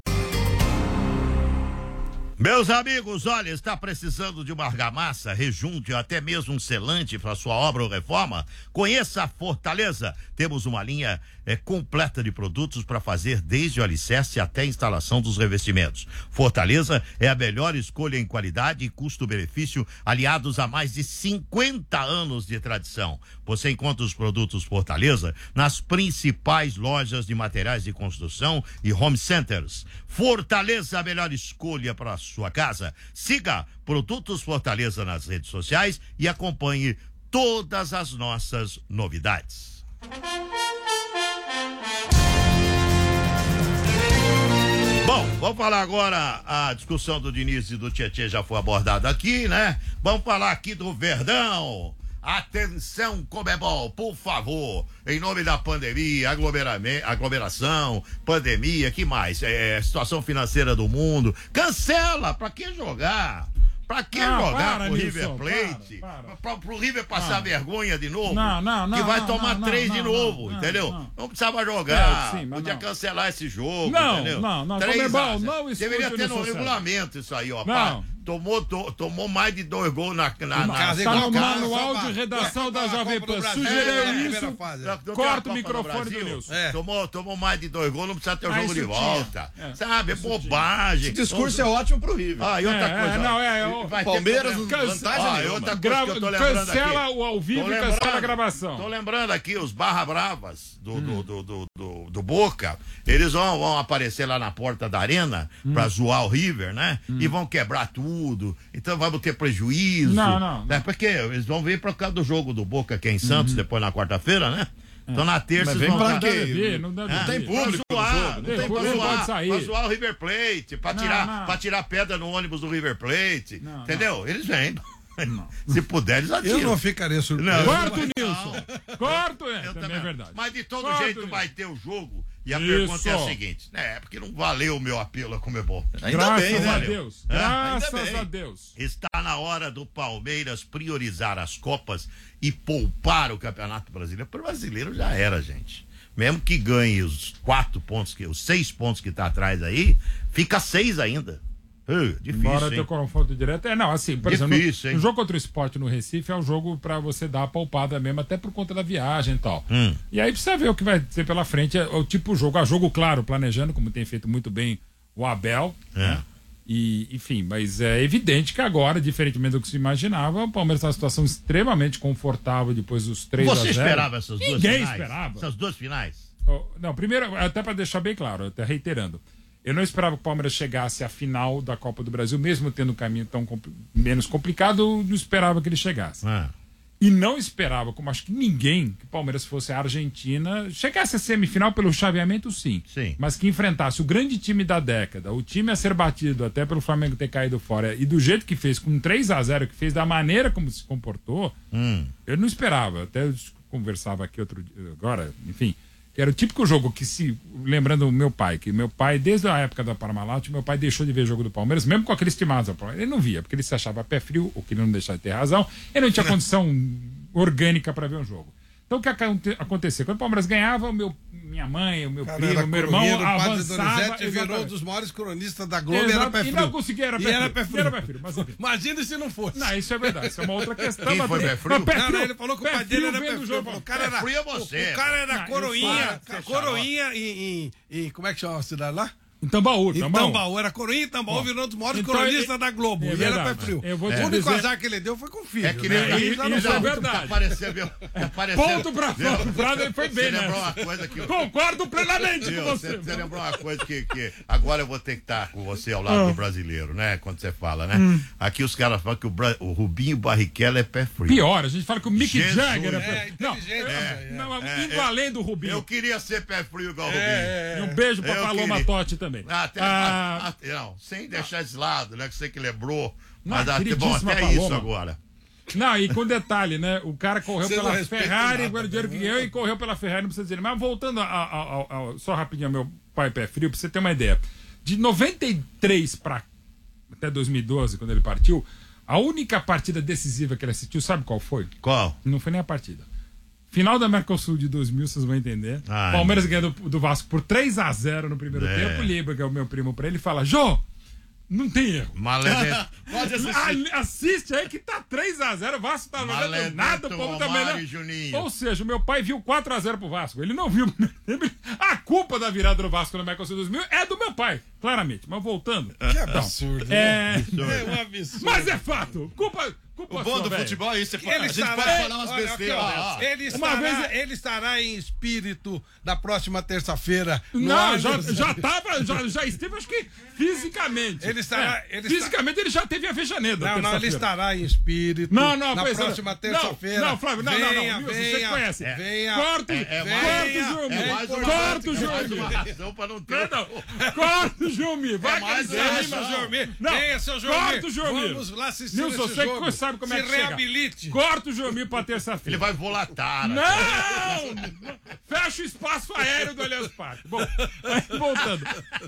S1: Meus amigos, olha, está precisando de uma argamassa, rejunte ou até mesmo um selante para sua obra ou reforma? Conheça a Fortaleza. Temos uma linha é, completa de produtos para fazer desde o alicerce até a instalação dos revestimentos. Fortaleza é a melhor escolha em qualidade e custo-benefício, aliados a mais de cinquenta anos de tradição. Você encontra os produtos Fortaleza nas principais lojas de materiais de construção e home centers. Fortaleza, a melhor escolha para a sua casa. Siga Produtos Fortaleza nas redes sociais e acompanhe todas as nossas novidades. Bom, vamos falar agora, a discussão do Diniz e do Tietê já foi abordada aqui, né? Vamos falar aqui do Verdão. Atenção, Comebol, por favor, em nome da pandemia, aglomeração, pandemia, que mais? É, situação financeira do mundo. Cancela, pra que jogar? Pra que
S2: Ah,
S1: jogar
S2: para,
S1: pro
S2: Nilson,
S1: River Plate?
S2: para, para.
S1: Pra, pro River passar
S2: Ah.
S1: vergonha de novo?
S2: Não, não, não,
S1: Que vai
S2: não,
S1: tomar
S2: não,
S1: três
S2: não,
S1: de
S2: não,
S1: novo,
S2: não,
S1: entendeu?
S2: não.
S1: Não, precisava jogar.
S2: É, sim, mas
S1: podia
S2: não.
S1: cancelar esse jogo,
S2: Não,
S1: entendeu?
S2: não, não,
S1: Três
S2: Comebol,
S1: a zero.
S2: não escute
S1: Deveria
S2: o
S1: ter no
S2: necessário.
S1: regulamento isso aí, ó.
S2: Não.
S1: Pá, tomou, to, tomou mais de dois gols na, na, na,
S4: casa,
S2: Tá
S4: igual
S2: no
S4: casa,
S2: manual
S4: só
S2: de
S4: pra-
S2: redação
S4: só
S2: da
S4: pra
S2: Jovem
S4: Copa do
S2: Pan.
S4: Brasil,
S2: Sugeriu
S4: é,
S2: isso.
S4: primeira fase, é.
S1: Não tem a
S2: Corta
S1: Copa
S2: o microfone do
S1: Brasil.
S2: Nilson.
S4: É.
S1: Tomou, tomou mais de dois gols, não precisa ter o
S2: Ah,
S1: jogo de
S2: isso tinha.
S1: volta.
S2: É.
S1: Sabe? É bobagem.
S3: Esse discurso é ótimo pro River.
S1: Ah, e outra
S2: É,
S1: coisa.
S2: é,
S1: ó,
S2: não, é, o
S1: vai ter
S3: Palmeiras,
S1: problema.
S3: vantagem
S1: Ah, e
S3: nenhuma.
S1: outra coisa
S2: Grava-
S1: que eu tô lembrando
S2: cancela
S1: aqui.
S2: o ao vivo
S1: Tô
S2: e cancela a
S1: lembrando-
S2: gravação.
S1: Tô lembrando aqui, os Barra Bravas do, do, do, do, do, do Boca, eles vão, vão aparecer lá na porta da arena pra zoar o River, né? E vão quebrar tudo. Então vamos ter prejuízo.
S2: Não, não,
S1: Né? Porque eles vão vir por causa do jogo do Boca aqui em Santos, depois na quarta-feira, né? Então na terça
S3: Mas
S1: eles
S3: vem
S1: vão
S3: pra
S1: dar-
S3: quê?
S2: Não deve vir, não deve
S1: Ah,
S2: vir.
S3: tem público
S1: pra
S3: no
S1: zoar,
S3: jogo,
S1: não
S2: tem
S1: tem pra
S2: público,
S1: zoar,
S2: pode sair.
S1: pra zoar o River Plate, pra
S2: Não,
S1: tirar,
S2: não.
S1: pra tirar pedra no ônibus do River Plate,
S2: Não,
S1: entendeu? Eles vêm. Se puder, eles atiram.
S4: Eu não ficaria surpreso.
S1: Não.
S2: Corta o Nilson. Corta, é,
S1: Eu
S2: também
S1: também.
S2: é verdade.
S1: Mas de todo
S2: Corta,
S1: jeito
S2: Nilson.
S1: vai ter o jogo. E a
S2: Isso.
S1: pergunta é a seguinte: é, porque não valeu o meu apelo a Comebol.
S3: Ainda
S2: Graças
S3: bem,
S2: a
S3: né?
S2: Deus.
S1: É,
S2: Graças
S3: ainda bem.
S2: a Deus.
S1: Está na hora do Palmeiras priorizar as Copas e poupar o Campeonato Brasileiro. Para o brasileiro já era, gente. Mesmo que ganhe os quatro pontos, que, os seis pontos que está atrás aí, fica seis ainda. Uh, difícil,
S2: Embora
S1: hein?
S2: ter confronto direto. É, não, assim, por
S1: Difícil,
S2: exemplo,
S1: hein?
S2: no, no jogo contra o Sport no Recife é um jogo pra você dar a poupada mesmo, até por conta da viagem e tal.
S1: Hum.
S2: E aí precisa ver o que vai ter pela frente. É o tipo de jogo, a jogo claro, planejando, como tem feito muito bem o Abel.
S1: É.
S2: Né? E, enfim, mas é evidente que agora, diferentemente do que se imaginava, o Palmeiras está numa situação extremamente confortável depois dos três a zero.
S1: Você esperava essas duas
S2: Ninguém
S1: finais?
S2: esperava.
S1: Essas duas finais?
S2: Oh, não, primeiro, até para deixar bem claro, até reiterando, eu não esperava que o Palmeiras chegasse à final da Copa do Brasil, mesmo tendo um caminho tão compl- menos complicado, eu não esperava que ele chegasse.
S1: Ah.
S2: E não esperava, como acho que ninguém, que o Palmeiras fosse a Argentina, chegasse a semifinal pelo chaveamento, sim.
S1: Sim.
S2: Mas que enfrentasse o grande time da década, o time a ser batido até pelo Flamengo ter caído fora, e do jeito que fez, com três a zero, que fez, da maneira como se comportou,
S1: Hum.
S2: eu não esperava. Até eu conversava aqui outro dia, agora, enfim, que era o típico jogo que se, lembrando o meu pai, que meu pai, desde a época da Parmalat, meu pai deixou de ver jogo do Palmeiras, mesmo com aqueles timados, ele não via, porque ele se achava pé frio, o que ele não deixava de ter razão, ele não tinha condição orgânica para ver um jogo. Então o que aconte- acontecia? Quando o Palmeiras ganhava, o meu, minha mãe, o meu
S4: Cara,
S2: primo,
S4: era
S2: o meu irmão
S4: coroinha do Padre
S2: avançava.
S4: Donizete e virou um
S2: exatamente.
S4: dos maiores cronistas da Globo e
S2: Exato,
S4: era pé
S2: e
S4: frio.
S2: não conseguia, era
S4: E
S2: pé
S4: era
S2: frio.
S4: pé frio.
S2: Era pé frio, mas enfim.
S4: Imagina se não fosse.
S2: Não, isso é verdade, isso é uma outra questão.
S1: Quem
S2: mas
S1: foi
S2: tem-
S1: pé frio?
S2: mas pé
S4: Não,
S2: frio-
S4: não, ele falou que o
S2: pé
S4: pai dele
S2: frio
S4: era
S2: vendo
S4: pé
S2: o
S4: frio.
S2: jogo.
S4: O cara
S1: Pé
S4: era,
S1: frio é você.
S4: O, o cara era
S2: Não, eu
S4: coroinha,
S1: falo, você
S4: coroinha em, em, em- como é que chama a cidade lá?
S2: Em Tambaú,
S4: Em
S2: Tambaú.
S4: Tambaú. Era coroinha em Tambaú, virou um dos maiores
S2: Então,
S4: cronistas
S2: é-
S4: da Globo.
S2: é
S4: e era
S2: verdade.
S4: pé frio.
S2: Eu vou
S4: O
S2: te
S4: único
S2: dizer-
S4: azar que ele deu foi com o filho.
S1: É que
S4: né?
S1: nem
S4: Aí
S2: isso-
S4: já não
S2: isso
S4: dá.
S2: é verdade.
S1: Apareceu, meu, apareceu,
S2: Ponto pra fora. O Brado foi
S1: Você
S2: bem, né?
S1: lembrou uma coisa que...
S2: Concordo plenamente
S1: Viu,
S2: com
S1: Você,
S2: você.
S1: você lembrou uma coisa que, que agora eu vou ter que estar com você ao lado
S2: Ah.
S1: do brasileiro, né? Quando você fala, né?
S2: Hum.
S1: Aqui os caras falam que o, Bra- o Rubinho Barrichello é pé frio.
S2: Pior, a gente fala que o Mick
S1: Jesus.
S2: Jagger
S4: É,
S2: é... Não,
S4: inteligente,
S2: é,
S4: é,
S2: não,
S1: é,
S2: indo
S1: é.
S2: além do Rubinho.
S1: Eu queria ser pé frio igual o Rubinho.
S2: E um beijo pra
S1: Eu
S2: Paloma
S1: queria.
S2: Totti também.
S1: Até,
S2: Ah,
S1: a- a- não, sem deixar de lado, né? Que você que lembrou.
S2: Não,
S1: Mas até, bom,
S2: queridíssima
S1: até
S2: Paloma.
S1: isso agora.
S2: Não, e com detalhe, né? O cara correu
S4: Você não
S2: pela
S4: respeita
S2: Ferrari,
S4: nada,
S2: ganhou o dinheiro
S4: né?
S2: que ganhou e correu pela Ferrari, não precisa dizer. Mas voltando a- a- a- ao- só rapidinho ao meu pai pé frio, pra você ter uma ideia. De noventa e três pra até dois mil e doze, quando ele partiu, a única partida decisiva que ele assistiu, sabe qual foi?
S1: Qual?
S2: Não foi nem a partida. Final da Mercosul de dois mil, vocês vão entender.
S1: Ai,
S2: Palmeiras ganhando do, do Vasco por três a zero no primeiro
S1: É.
S2: tempo. Liga, que é o meu primo, pra ele e fala: Jô, não tem erro.
S1: Maledetto.
S3: Pode assistir.
S2: Ah, assiste aí que tá três a zero, o Vasco tá jogando
S1: Maledetto,
S2: nada, o povo também
S1: Romário
S2: não.
S1: e Juninho.
S2: Ou seja, o meu pai viu quatro a zero pro Vasco. Ele não viu. A culpa da virada do Vasco no Mercosul dois mil é do meu pai, claramente. Mas voltando.
S4: Que absurdo. né?
S2: É...
S4: É um absurdo.
S2: Mas é fato. Culpa, culpa
S3: O bom
S2: sua,
S3: do
S2: velho.
S3: futebol é isso. Você pode,
S4: Ele
S3: a gente
S4: estará,
S3: pode falar umas
S4: olha,
S3: besteiras.
S4: aqui, ó,
S3: Ah, ah.
S4: ele,
S2: Uma
S4: estará,
S2: vez-
S4: ele estará em espírito na próxima terça-feira. no
S2: Não, já,
S4: Allianz.
S2: já tava, já, já esteve, acho que fisicamente.
S4: Ele estará-
S2: É,
S4: ele
S2: fisicamente ele já teve a Vejaneda.
S4: Não, não, ele
S2: terça-feira.
S4: estará em espírito.
S2: Não, não,
S4: na
S2: pois é.
S4: próxima terça-feira.
S2: Não, não, Flávio, não, não, não.
S4: venha,
S2: Nilson,
S4: venha,
S2: você conhece.
S4: É. Venha.
S2: Corta,
S1: É- é
S2: corta
S1: mais-
S2: o João
S1: É
S2: Mir.
S1: mais uma,
S2: Corta o
S1: é
S2: João
S1: mais uma
S2: Mir.
S1: razão pra não ter.
S2: Não, não. Corta o João Mir. Vai
S1: mais
S2: que ele
S1: essa.
S2: se
S4: Venha,
S2: anima,
S4: João Mir.
S2: Não,
S4: Venha, seu João Mir.
S2: corta o João Mir.
S4: Vamos lá assistir
S2: Nilson,
S4: esse
S2: você
S4: jogo.
S2: que sabe como é
S4: Se
S2: que chega.
S4: reabilite.
S2: Corta o João Mir pra terça-feira.
S1: Ele vai volatar. né?
S2: Não! Fecha o espaço aéreo do Allianz Parque. Bom, aí, voltando.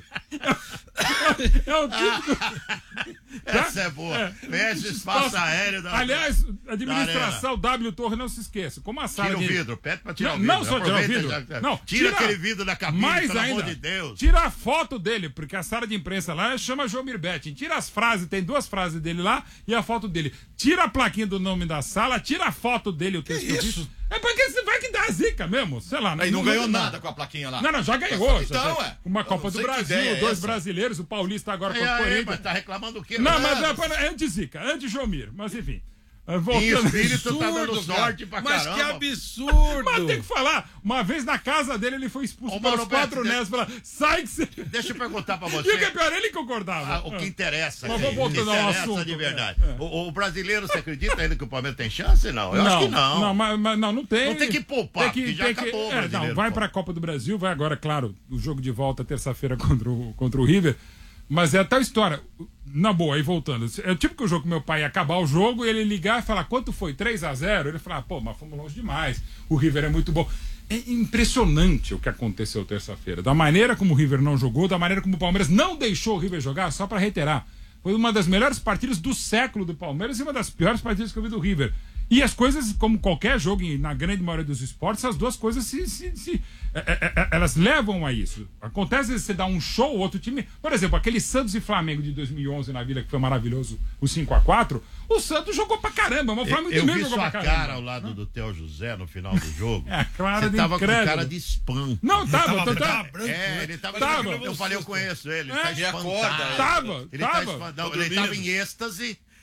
S2: É o típico.
S1: Essa é boa. Fecha o espaço aéreo da.
S2: Aliás, administração W Torre, não se esqueça. Como a sala
S1: Tira o
S2: de...
S1: vidro, pede pra tirar
S2: Não,
S1: o vidro.
S2: não só tirar o
S1: Aproveita
S2: vidro.
S1: já-
S2: Não,
S1: tira,
S2: tira-
S1: aquele vidro da cabine,
S2: Mais
S1: pelo
S2: ainda,
S1: amor de Deus.
S2: tira a foto dele, porque a sala de imprensa lá chama Jomir Betting. Tira as frases, tem duas frases dele lá e a foto dele. Tira a plaquinha do nome da sala, tira a foto dele, o texto que eu
S4: isso?
S2: vi. É porque você vai que dá a zica mesmo, sei lá.
S3: Aí não ganhou
S2: nada.
S3: nada com a plaquinha lá.
S2: Não, não, já ganhou.
S3: Então,
S2: já,
S3: é.
S2: Uma
S3: Eu
S2: Copa
S3: não
S2: do
S3: sei que
S2: Brasil,
S3: ideia é
S2: dois
S3: essa.
S2: brasileiros, o Paulista agora
S1: É,
S2: contra o
S1: é,
S2: Corinthians.
S1: mas tá reclamando o quê?
S2: Não, mas
S1: Nada.
S2: é, é anti-zica, anti-Jomir, mas enfim. É,
S1: Em
S2: voltando.
S1: espírito tá dando
S4: Absurdo,
S1: sorte
S4: cara.
S1: pra
S4: Mas
S1: caramba.
S4: que absurdo.
S2: Mas tem que falar, uma vez na casa dele ele foi expulso
S1: Ô,
S2: pelos
S1: Mauro
S2: quatro
S1: Beto,
S2: netos, falou, sai que você...
S1: Deixa eu perguntar pra
S2: E o que
S1: você.
S2: é pior, ele concordava.
S1: Ah, o que interessa,
S2: Mas
S1: gente,
S2: vou
S1: o que
S2: voltando ao
S1: interessa
S2: assunto.
S1: de verdade.
S2: É.
S1: O, o brasileiro, você acredita ainda que o Palmeiras tem chance? Não, eu acho que não.
S2: Não, mas, mas não, não tem.
S1: Não tem que poupar, porque já acabou o
S2: é,
S1: brasileiro,
S2: não, vai
S1: pô.
S2: pra Copa do Brasil, vai agora, claro, o jogo de volta terça-feira contra o, contra o River. Mas é a tal história. Na boa, aí voltando. É o tipo que o jogo que meu pai ia acabar o jogo e ele ligar e falar quanto foi? três a zero? Ele falar, pô, mas fomos longe demais. O River é muito bom. É impressionante o que aconteceu terça-feira. Da maneira como o River não jogou, da maneira como o Palmeiras não deixou o River jogar, só pra reiterar. Foi uma das melhores partidas do século do Palmeiras e uma das piores partidas que eu vi do River. E as coisas, como qualquer jogo, e na grande maioria dos esportes, as duas coisas se, se, se é, é, é, elas levam a isso. Acontece às vezes você dá um show, outro time. Por exemplo, aquele Santos e Flamengo de dois mil e onze na Vila, que foi maravilhoso, o cinco a quatro. O Santos jogou pra caramba, mas o Flamengo
S1: Eu
S2: também
S1: vi
S2: jogou
S1: sua
S2: pra caramba.
S1: cara ao lado do Theo José no final do jogo.
S2: É, claro,
S1: Você
S2: de
S1: tava com
S2: incrédulo.
S1: cara de espanto.
S2: Não, tava,
S4: Tava,
S2: tava,
S4: tava branco,
S1: É,
S4: né?
S1: ele tava.
S2: Tava.
S1: Eu falei, eu conheço ele. Ele
S2: É.
S1: tá
S3: E
S1: espantado.
S3: acorda, é.
S2: Tava,
S1: Ele tá
S2: tava.
S1: espantado.
S3: Tô
S1: Ele tava
S3: dormindo.
S1: em êxtase.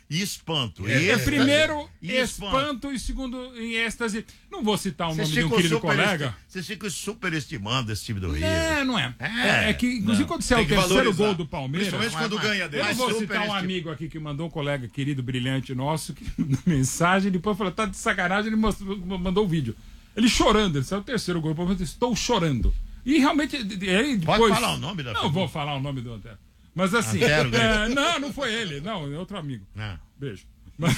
S1: e espanto.
S2: É,
S1: E
S2: é,
S1: êxtase,
S2: primeiro,
S1: e
S2: espanto e segundo, em êxtase. Não vou citar o
S1: Vocês
S2: nome de um
S1: ficam
S2: querido
S1: super
S2: colega.
S1: esti- Vocês ficam superestimando esse time do Rio.
S2: É, não é.
S1: É,
S2: É, é que, inclusive,
S1: não.
S2: quando você é o
S3: Tem que
S2: terceiro
S3: valorizar.
S2: gol do Palmeiras.
S3: Principalmente
S1: Mas-
S3: quando
S1: mas-
S3: ganha
S2: Eu
S3: dele.
S2: não
S1: Mas
S2: vou
S1: super
S2: citar um
S1: esti-
S2: amigo aqui que mandou um colega querido, brilhante nosso, que mandou mensagem, depois falou, tá de sacanagem, ele mostrou, mandou o vídeo. Ele chorando, ele saiu o terceiro gol, eu estou chorando. E realmente, ele depois...
S1: Pode falar o nome da
S2: Não
S1: figura?
S2: vou falar o nome do Antero. Mas assim,
S1: Antero, né?
S2: é, não, não foi ele, não, é outro amigo.
S1: Não.
S2: Beijo. Mas,